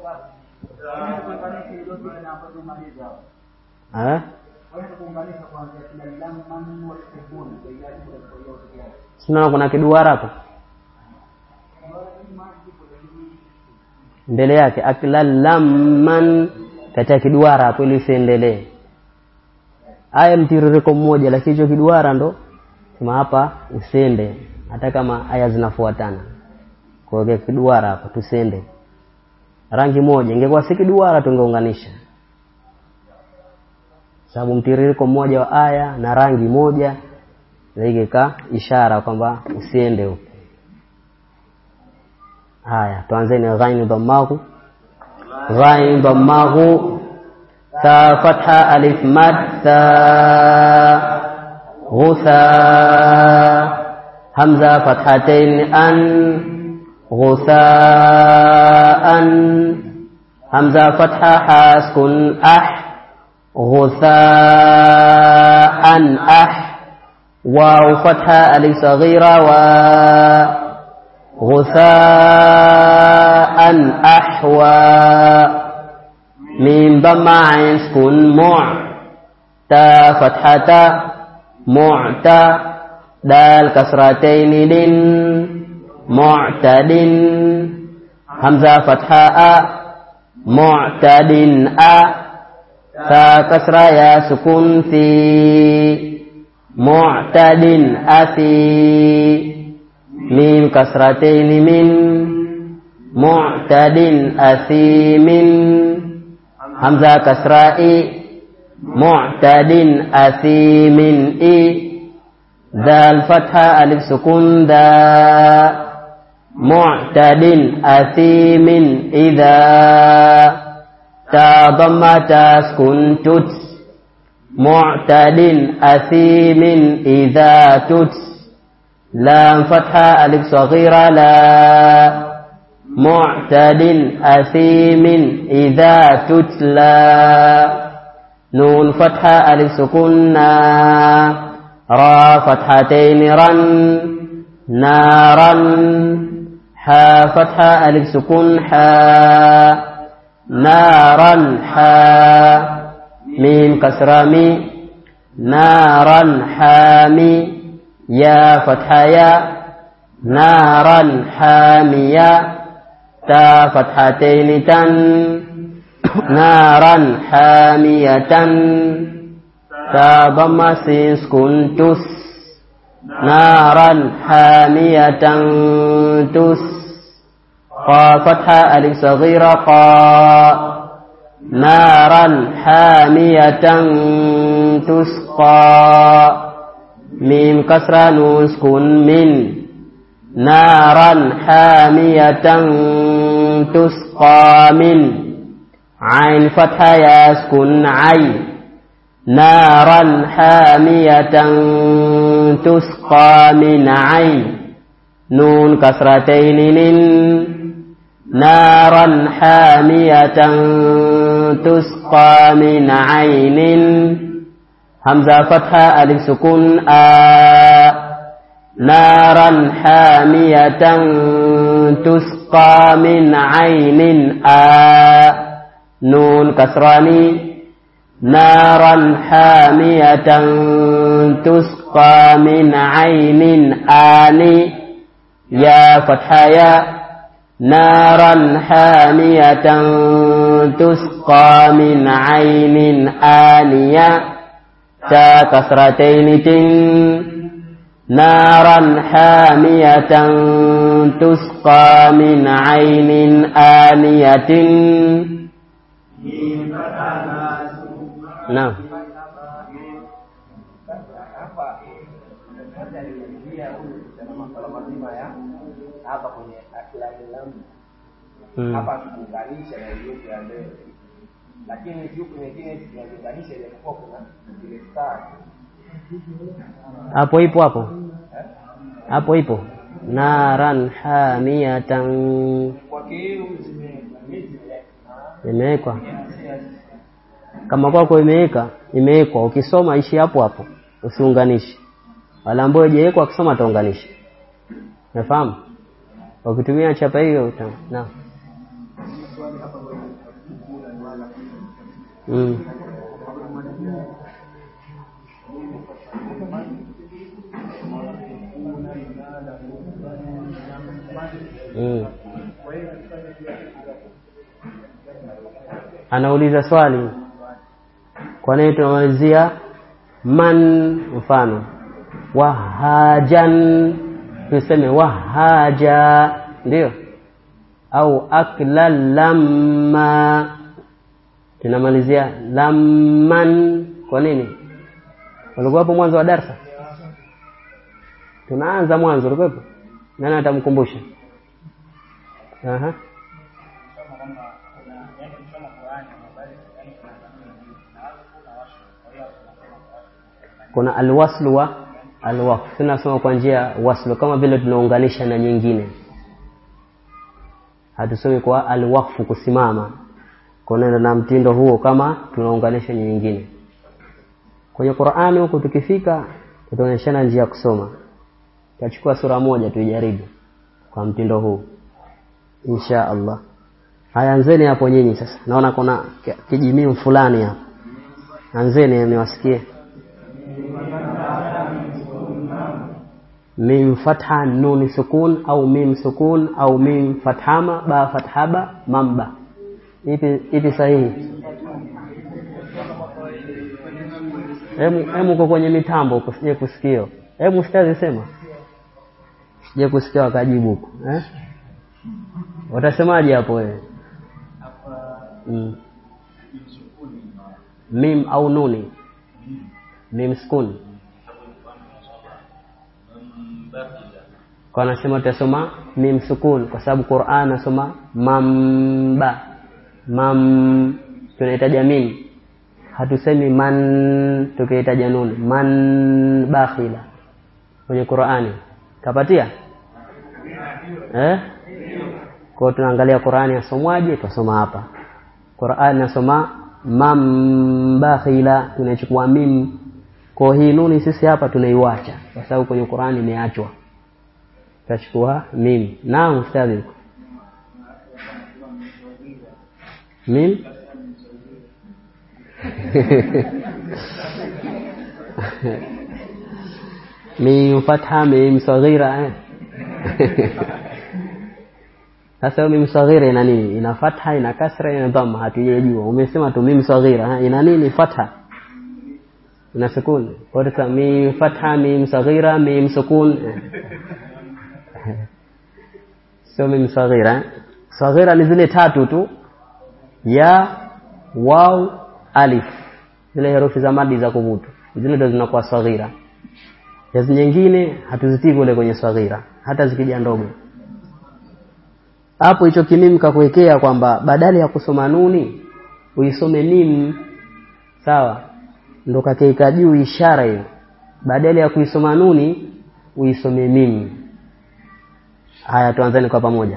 Sina kuna kiduara hapo mbele yake aklalamman katika kiduara hapo ili isiendelee. Aya mtiririko mmoja lakini hicho kiduara ndo kama hapa usende hata kama aya zinafuatana. Kwa hiyo kiduara hapa tusende rangi moja, ingekuwa si kiduara tungeunganisha sababu mtiririko mmoja wa aya na rangi moja ingeka ishara kwamba usiende huko. Haya tuanzeni ghain dhammahu ta fatha alif mad ta ghusa hamza fathatain an غثاء همزة فتحة حاسكن غثاء واو فتحة ألف صغيرة غثاء ميم ضم عين سكن تا فتحة معتا دال كسرتين لن mu'tadin hamza fatha a mu'tadin a ta kasra ya sukun fi mu'tadin asi mim kasratain min mu'tadin asimin hamza kasra'i mu'tadin asimin i dal fatha alif sukun da mu'tadin asimin idza ta dhamma taskun tut mu'tadin asimin idza tut lam fatha alif saghira la mu'tadin asimin idza tutla nun fatha alif sukunna ra fathatain ran naran ha fatha alif sukun ha naran ha mim kasra mi naran hami ya fatha ya naran hamiya ta fathatain tan naran hamiyatan ta dhamma sin sukun tus naran hamiyatan tus qa fatha alif saghira qa naran hamiyatan tusqa mim kasra nun sukun min naran hamiyatan tusqa min ain fatha yaskun ay naran hamiyatan tusqa min ay nun kasratain nin naran hamiyatan tusqa min ainin hamza fatha alif sukun a naran hamiyatan tusqa min ainin a nun kasrani naran hamiyatan tusqa min ainin ani ya fathaya naran hamiyatan tusqa min ainin aniya ta kasratain tin naran hamiyatan tusqa min ainin aniyatin. Nah, hapa kuunganisha na hiyo ya mbele, lakini huku nyingine tunaunganisha ile kwa ile star hapo ipo hapo ipo naran hamiyatan kwa hiyo imewekwa kama kwako imewekwa ukisoma ishi hapo hapo usiunganishe, wala ambao hajawekwa akisoma ataunganisha. Unafahamu? Ukitumia chapa hiyo na anauliza swali kwa nini tunamalizia man, mfano wahajan tuseme wahaja, ndio, au akla lamma tunamalizia lamman. Kwa nini? Walikuwa hapo mwanzo wa darasa, tunaanza mwanzo, ulikuwa nani atamkumbusha? Kuna alwaslu wa alwaqf, tunasoma kwa njia waslu kama vile tunaunganisha na nyingine, hatusomi kwa alwaqf kusimama. Kuna na mtindo huo kama tunaunganisha na nyingine. Kwenye Qur'ani huko tukifika tutaonyeshana njia ya kusoma. Tutachukua sura moja tuijaribu kwa mtindo huu insha Allah. Haya, anzeni hapo nyinyi sasa. Naona kuna kijimiu fulani hapo. Anzeni niwasikie. mim fatha nun sukun au mim sukun au mim fathama ba fathaba mamba. Ipi sahihi? Hemu uko kwenye mitambo usije kusikia. Hemu ustazi sema. Usije kusikia wakajibu huko, Watasemaje hapo wewe? Mim au nuni? Mim sukun. Kwa nasema utasoma mim sukun kwa sababu Qur'an nasoma mamba. Tunahitaji mim. Hatusemi man tukihitaji nun. Man bakhila. Kwenye Qur'ani. Kapatia? Kwa tunaangalia Qur'ani yasomwaje, tusoma hapa. Qur'ani nasoma bakhila, tunachukua mim. Kwa hii nuni sisi hapa tunaiacha kwa sababu kwenye Qur'ani imeachwa. Tutachukua mim. Naam ustadhi. Mim mim fatha mim saghira. Sasa mim saghira ina nini? Ina fatha, ina kasra, ina dhamma, hatujajua. Umesema tu mim saghira, ina nini fatha? Ina sukun. Kwa hiyo mim fatha mim saghira mim sukun. So mim saghira. Saghira ni zile tatu tu. Ya, waw, alif. Zile herufi za madi za kuvuta. Zile ndo zinakuwa saghira. Hizi nyingine hatuzitii kule kwenye saghira, hata zikija ndogo. Hapo hicho kimim kakuwekea kwamba badala ya kusoma nuni uisome mim. Sawa? Ndo kakeika juu ishara hiyo. Badala ya kuisoma nuni uisome mim. Haya tuanzeni kwa pamoja.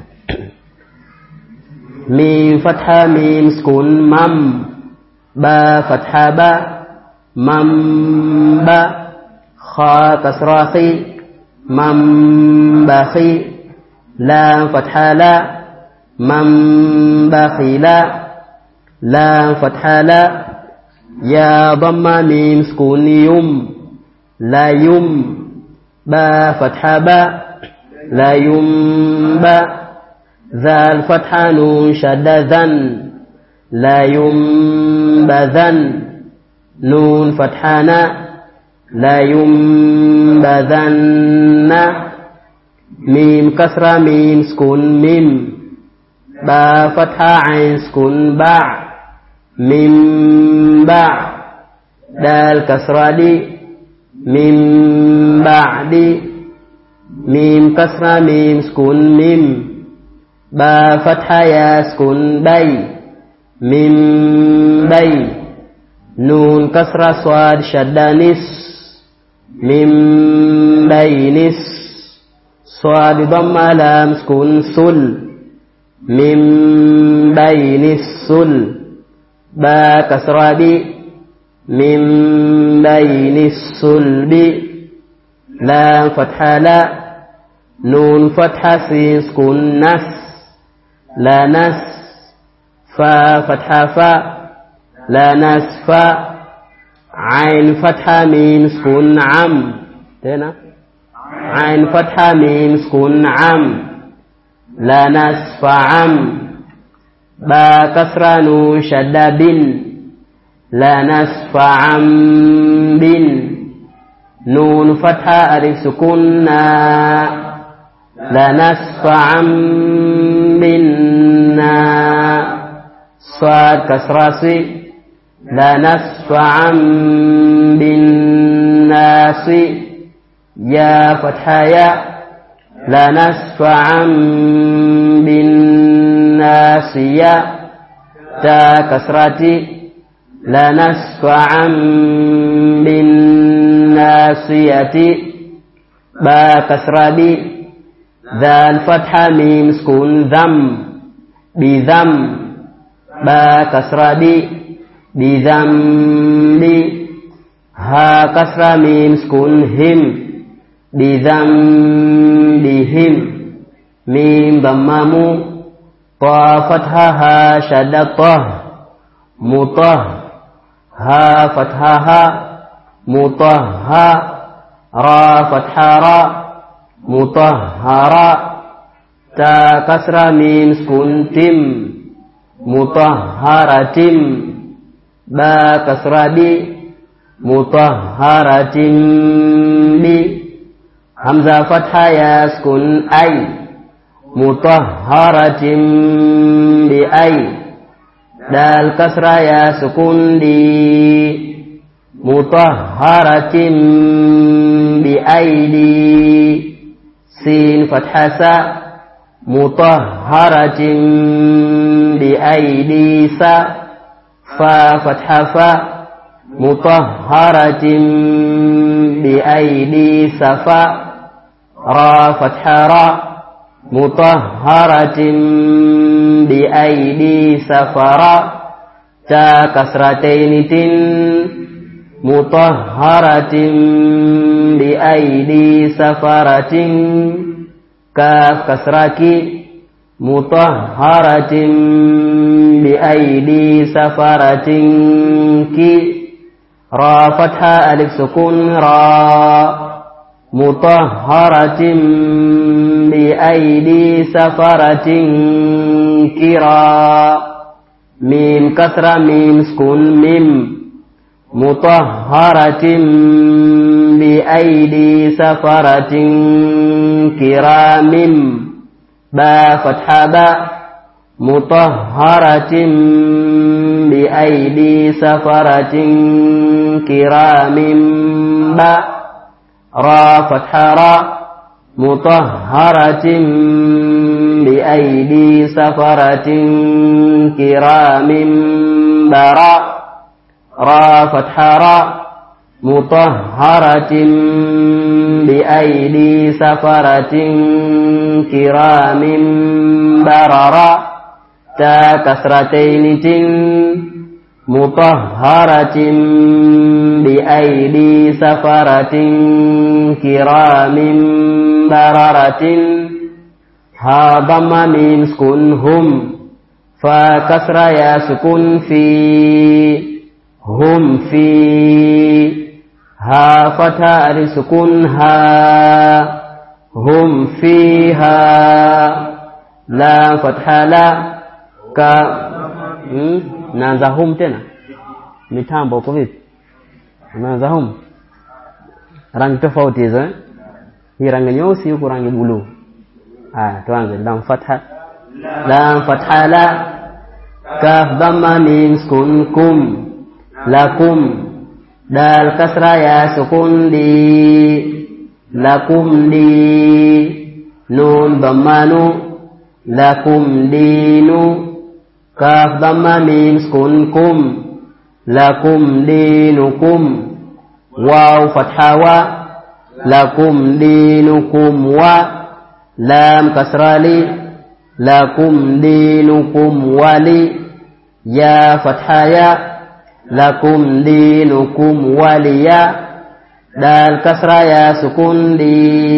Mim fatha mim sukun mam. Ba fatha ba mam ba. Kha kasra khi mam bakhi. La fatha la mam bakhila. La fatha la. Ya dhamma mim sukun yum. La yum. Ba fatha ba. La yum ba. Zal fatha nun shadda dhan. La yum ba dhan. Nun fathana. La yum ba dhanna. Mim kasra mim sukun mim. Ba fatha ain sukun ba. Mim ba. Dal kasra di. Mim ba'di. Mim kasra mim sukun mim. Ba fatha ya sukun bay. Mim bay. Nun kasra swad shadda nis. Mim baynis. Swad dhamma lam sukun sul. Mim baynis sul. Ba kasra bi. Mim baynis sulbi. Lam fatha la. Nun fatha sin sukun nas. La nas. Fa fatha fa. La nas fa. Ain fatha mim sukun am. Tena. Ain fatha mim sukun am. La nas fa am. Ba kasra nun shadda bin. La nas fa am bin. Nun fatha alif sukun na. La nasfa minna. Sad kasrasi. La nasfa binnasi. Ya fathaya. La nasfa binnasiya. Ta kasrati. La nasfa binnasiyati. Ba kasradi. Dhal fatha mim sukun dham. Bidham. Ba kasra bidhambi. Ha kasra mim sukun him. Bidhambihim. Mim dhammamu. Ta fatha ha shadda tah. Mutah. Ha fatha ha. Mutah ha. Ra fatha ra. mutahhara ta kasra mim sukun tim mutahharatim ba kasra di mutahharatim bi hamzah fathah ya sukun ay mutahharatim bi ay dal kasra ya sukun di mutahharatim bi aidi sin fathah sa mutahharatim bi aidi sa fa fathah fa mutahharatim bi aidi safa ra fathah ra mutahharatim bi aidi safara ta kasratain tin mutahharatin bi aidi safaratin kaf kasraki mutahharatin bi aidi safaratin ki ra fathah alif sukun ra mutahharatin bi aidi safaratin kira mim kasra mim sukun mim mutahharatin bi aidi safaratin kiramim ba fathah ba mutahharatin bi aidi safaratin kiramim ba ra fathah ra mutahharatin bi aidi safaratin kiramim bara ra fathah ra mutahharatin bi aidi safaratin kiramim barara ta kasratain tin mutahharatin bi aidi safaratin kiramim bararatin ha dhamma mim sukun hum fa kasra ya sukun fi hum fi ha fathah alif sukun ha hum fiha la fathah la ka naanza hum tena mitambo kwa vipi naanza hum rangi tofauti hizo hii rangi nyeusi huko rangi buluu tuanze lam fathah la kaf dhamma mim sukun kum lakum dal kasra ya sukun di lakum di nun dhammanu lakum dinu kaf dhamma mim sukun kum lakum dinukum waw fathah wa lakum dinukum wa lam kasra li lakum dinukum wali ya fathah ya lakum dinukum waliya dal kasra ya sukun di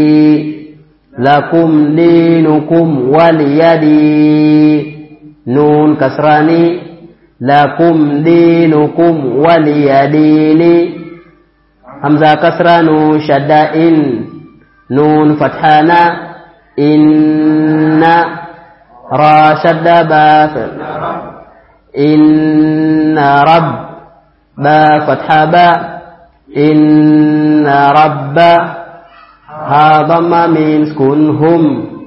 lakum dinukum waliyadi nun kasrani lakum dinukum waliyadini hamzah kasranu shaddain nun fathana inna ra shadda ba inna rabb ba fathah ba inna rabba ha dhamma mim sukun hum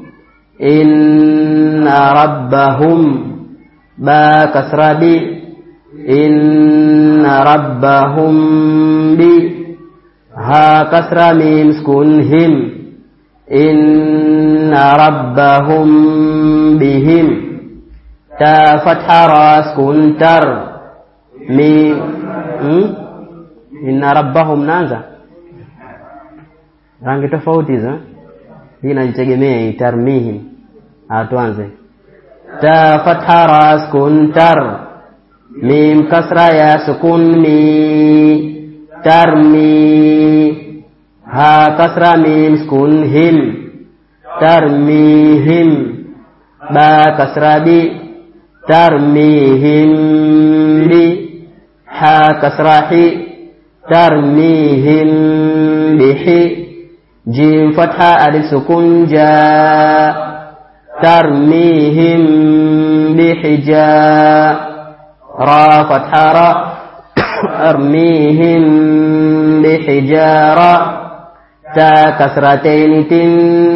inna rabbahum ba kasra bi inna rabbahum bi ha kasra mim sukun him inna rabbahum bihim ta fathah ra sukun tar mi inna rabbahum naanza rangi tofauti hizo hii inajitegemea tarmihim tuanze ta fathah ra sukun tar mim kasra ya sukun mi tarmi ha kasra mim sukun him tarmihim ba kasra bi tarmihim bi ha kasra hi tarmihim bihi jim fatha alif sukun ja tarmihim bihija ra fatha ra armihim bihijara ta kasratain tin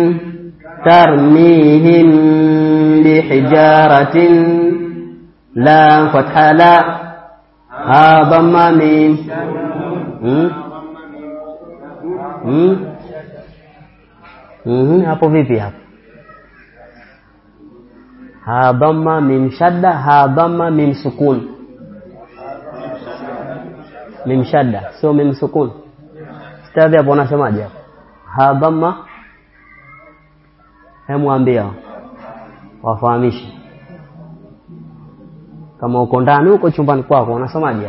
tarmihim bihijaratin la fatha la ha dhamma mim hapo vipi hapo ha dhamma mim shadda ha dhamma mim sukun mim shadda sio mim sukun stadi hapo unasemaje ha dhamma hemwambia wafahamishe kama uko ndani uko chumbani kwako unasemaje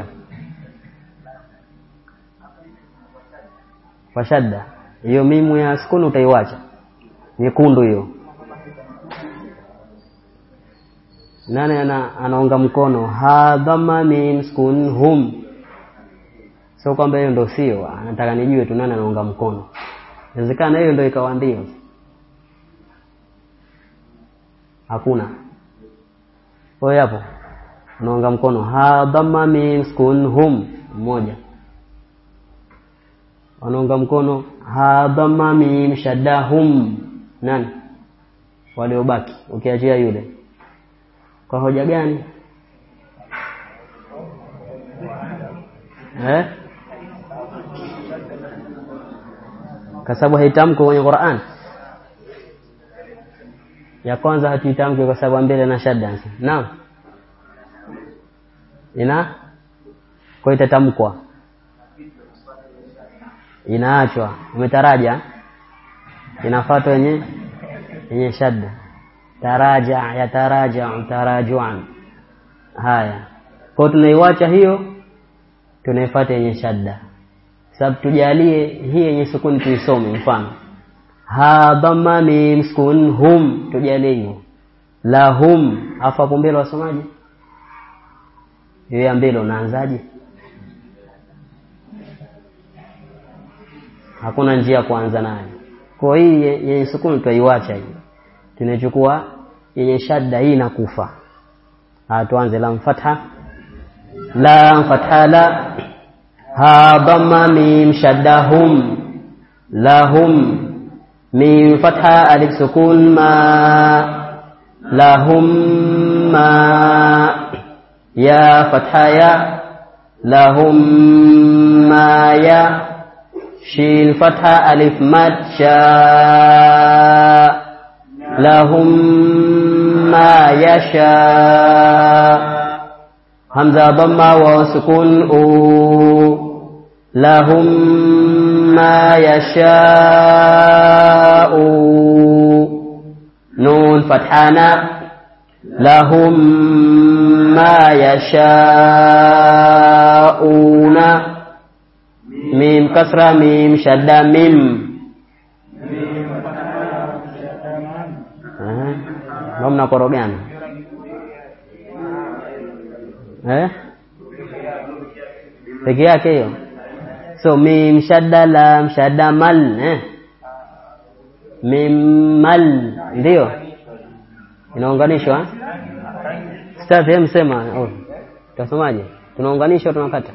kwa shadda hiyo mimu ya sukun utaiacha nyekundu hiyo nani anaunga mkono ha dhamma mim sukun hum sio kwamba hiyo ndio sio anataka nijue tu nani anaunga mkono inawezekana hiyo ndio ikawa ndio hakuna wewe hapo unaunga mkono ha dhamma mim sukun hum mmoja wanaunga mkono ha dhamma mim shadda hum nani waliobaki ukiachia yule kwa hoja gani kwa sababu haitamko kwenye Qur'an ya kwanza hatuitamki kwa sababu mbele na shadda naam kwa itatamkwa inaachwa umetaraja inafuata yenye shadda taraja ya taraja tarajuan haya kwa tunaiacha hiyo tunaifuata yenye shadda sababu tujalie hii yenye sukuni tuisome mfano ha dhamma mim sukun hum tujalie hiyo la hum afa mbele wasomaji hiyo mbele unaanzaje hakuna njia kuanza nayo kwa hii yenye sukuni tuiacha hiyo tunachukua yenye shadda hii inakufa tuanze lam fatha la fatha la ha dhamma mim shadda hum lahum mim fatha alif sukun ma lahum ma ya fatha ya lahum ma ya shin fatha alif mad sha lahum ma yasha hamza dhamma wa sukun u lahum ma yasha'u nun fathana lahum ma yasha'una mim kasra mim shadda mim mna korogana peke yake hiyo so mim shadda lam shadda mal mim mal ndio inaunganishwa staff msema tusomaje tunaunganishwa tunakata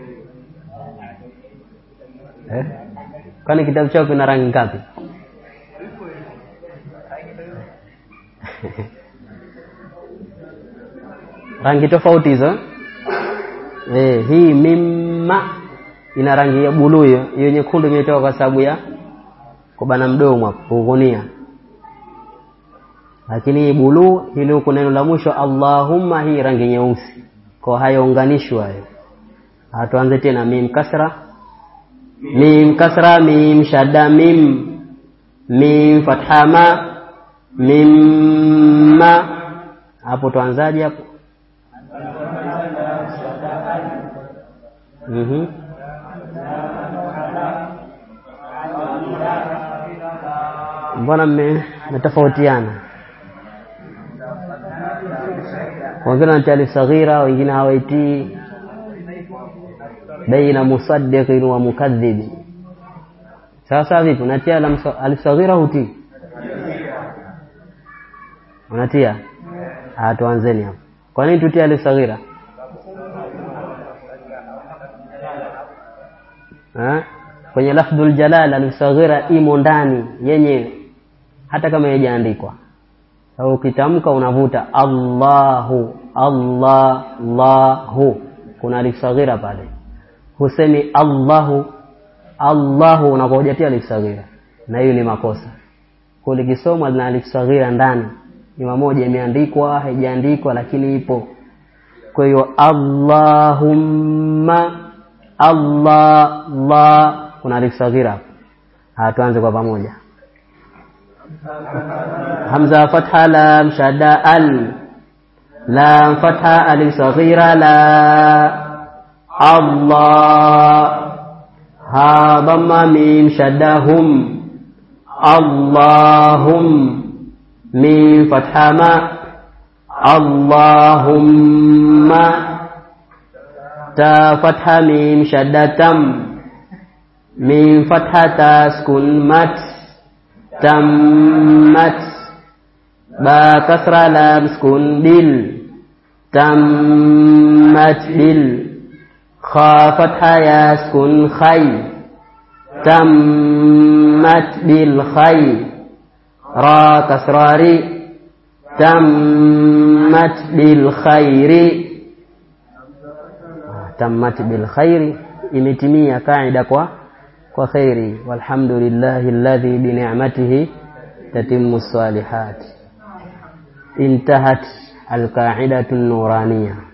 kwani kitabu chako kina rangi ngapi rangi tofauti hizo hii mimma ina rangi ya buluu hiyo nyekundu imetoka kwa sababu ya kubana mdomo hapo kugunia lakini hii buluu ile huko neno la mwisho Allahumma hii rangi nyeusi kwa hayaunganishwa hayo tuanze tena mim kasra mim shadda mim fatha ma mimma hapo tuanzaje hapo mbona mmetofautiana wengine wanatali saghira wengine hawaitii baina musaddiqin wa mukadhib Sasa vipi unatia alif saghira huti? Unatia? Tuanzeni hapo. Kwa nini tutie alif saghira? Kwenye lafdhul jalala alif saghira imo ndani yenyewe hata kama haijaandikwa. Au ukitamka unavuta Allahu, Allahu, kuna alif saghira pale. Husemi Allahu, Allahu unapojatia alif saghira, na hiyo ni makosa. Kulikisomwa na alif saghira ndani, ni moja imeandikwa haijaandikwa lakini ipo. Kwa hiyo Allahumma, Allah, kuna alif saghira. Tuanze kwa pamoja. Hamza fatha lam shadda al, lam fatha alif saghira la, Allah, ha dhamma mim shadda hum, Allahum, mim fatha ma, Allahumma, ta fatha mim shadda tam, mim fatha ta sukun mat, tammat, ba kasra lam sukun bil, tammat bil, kha fatha ya sukun khay, tammat bil khay, ra kasra ri, tammat bil khairi. Tammat bil khairi imetimia kaida kwa khairi. Walhamdulillahi alladhi bi ni'matihi tatimmu salihat. Intahat al-qa'idatu an-nuraniyah.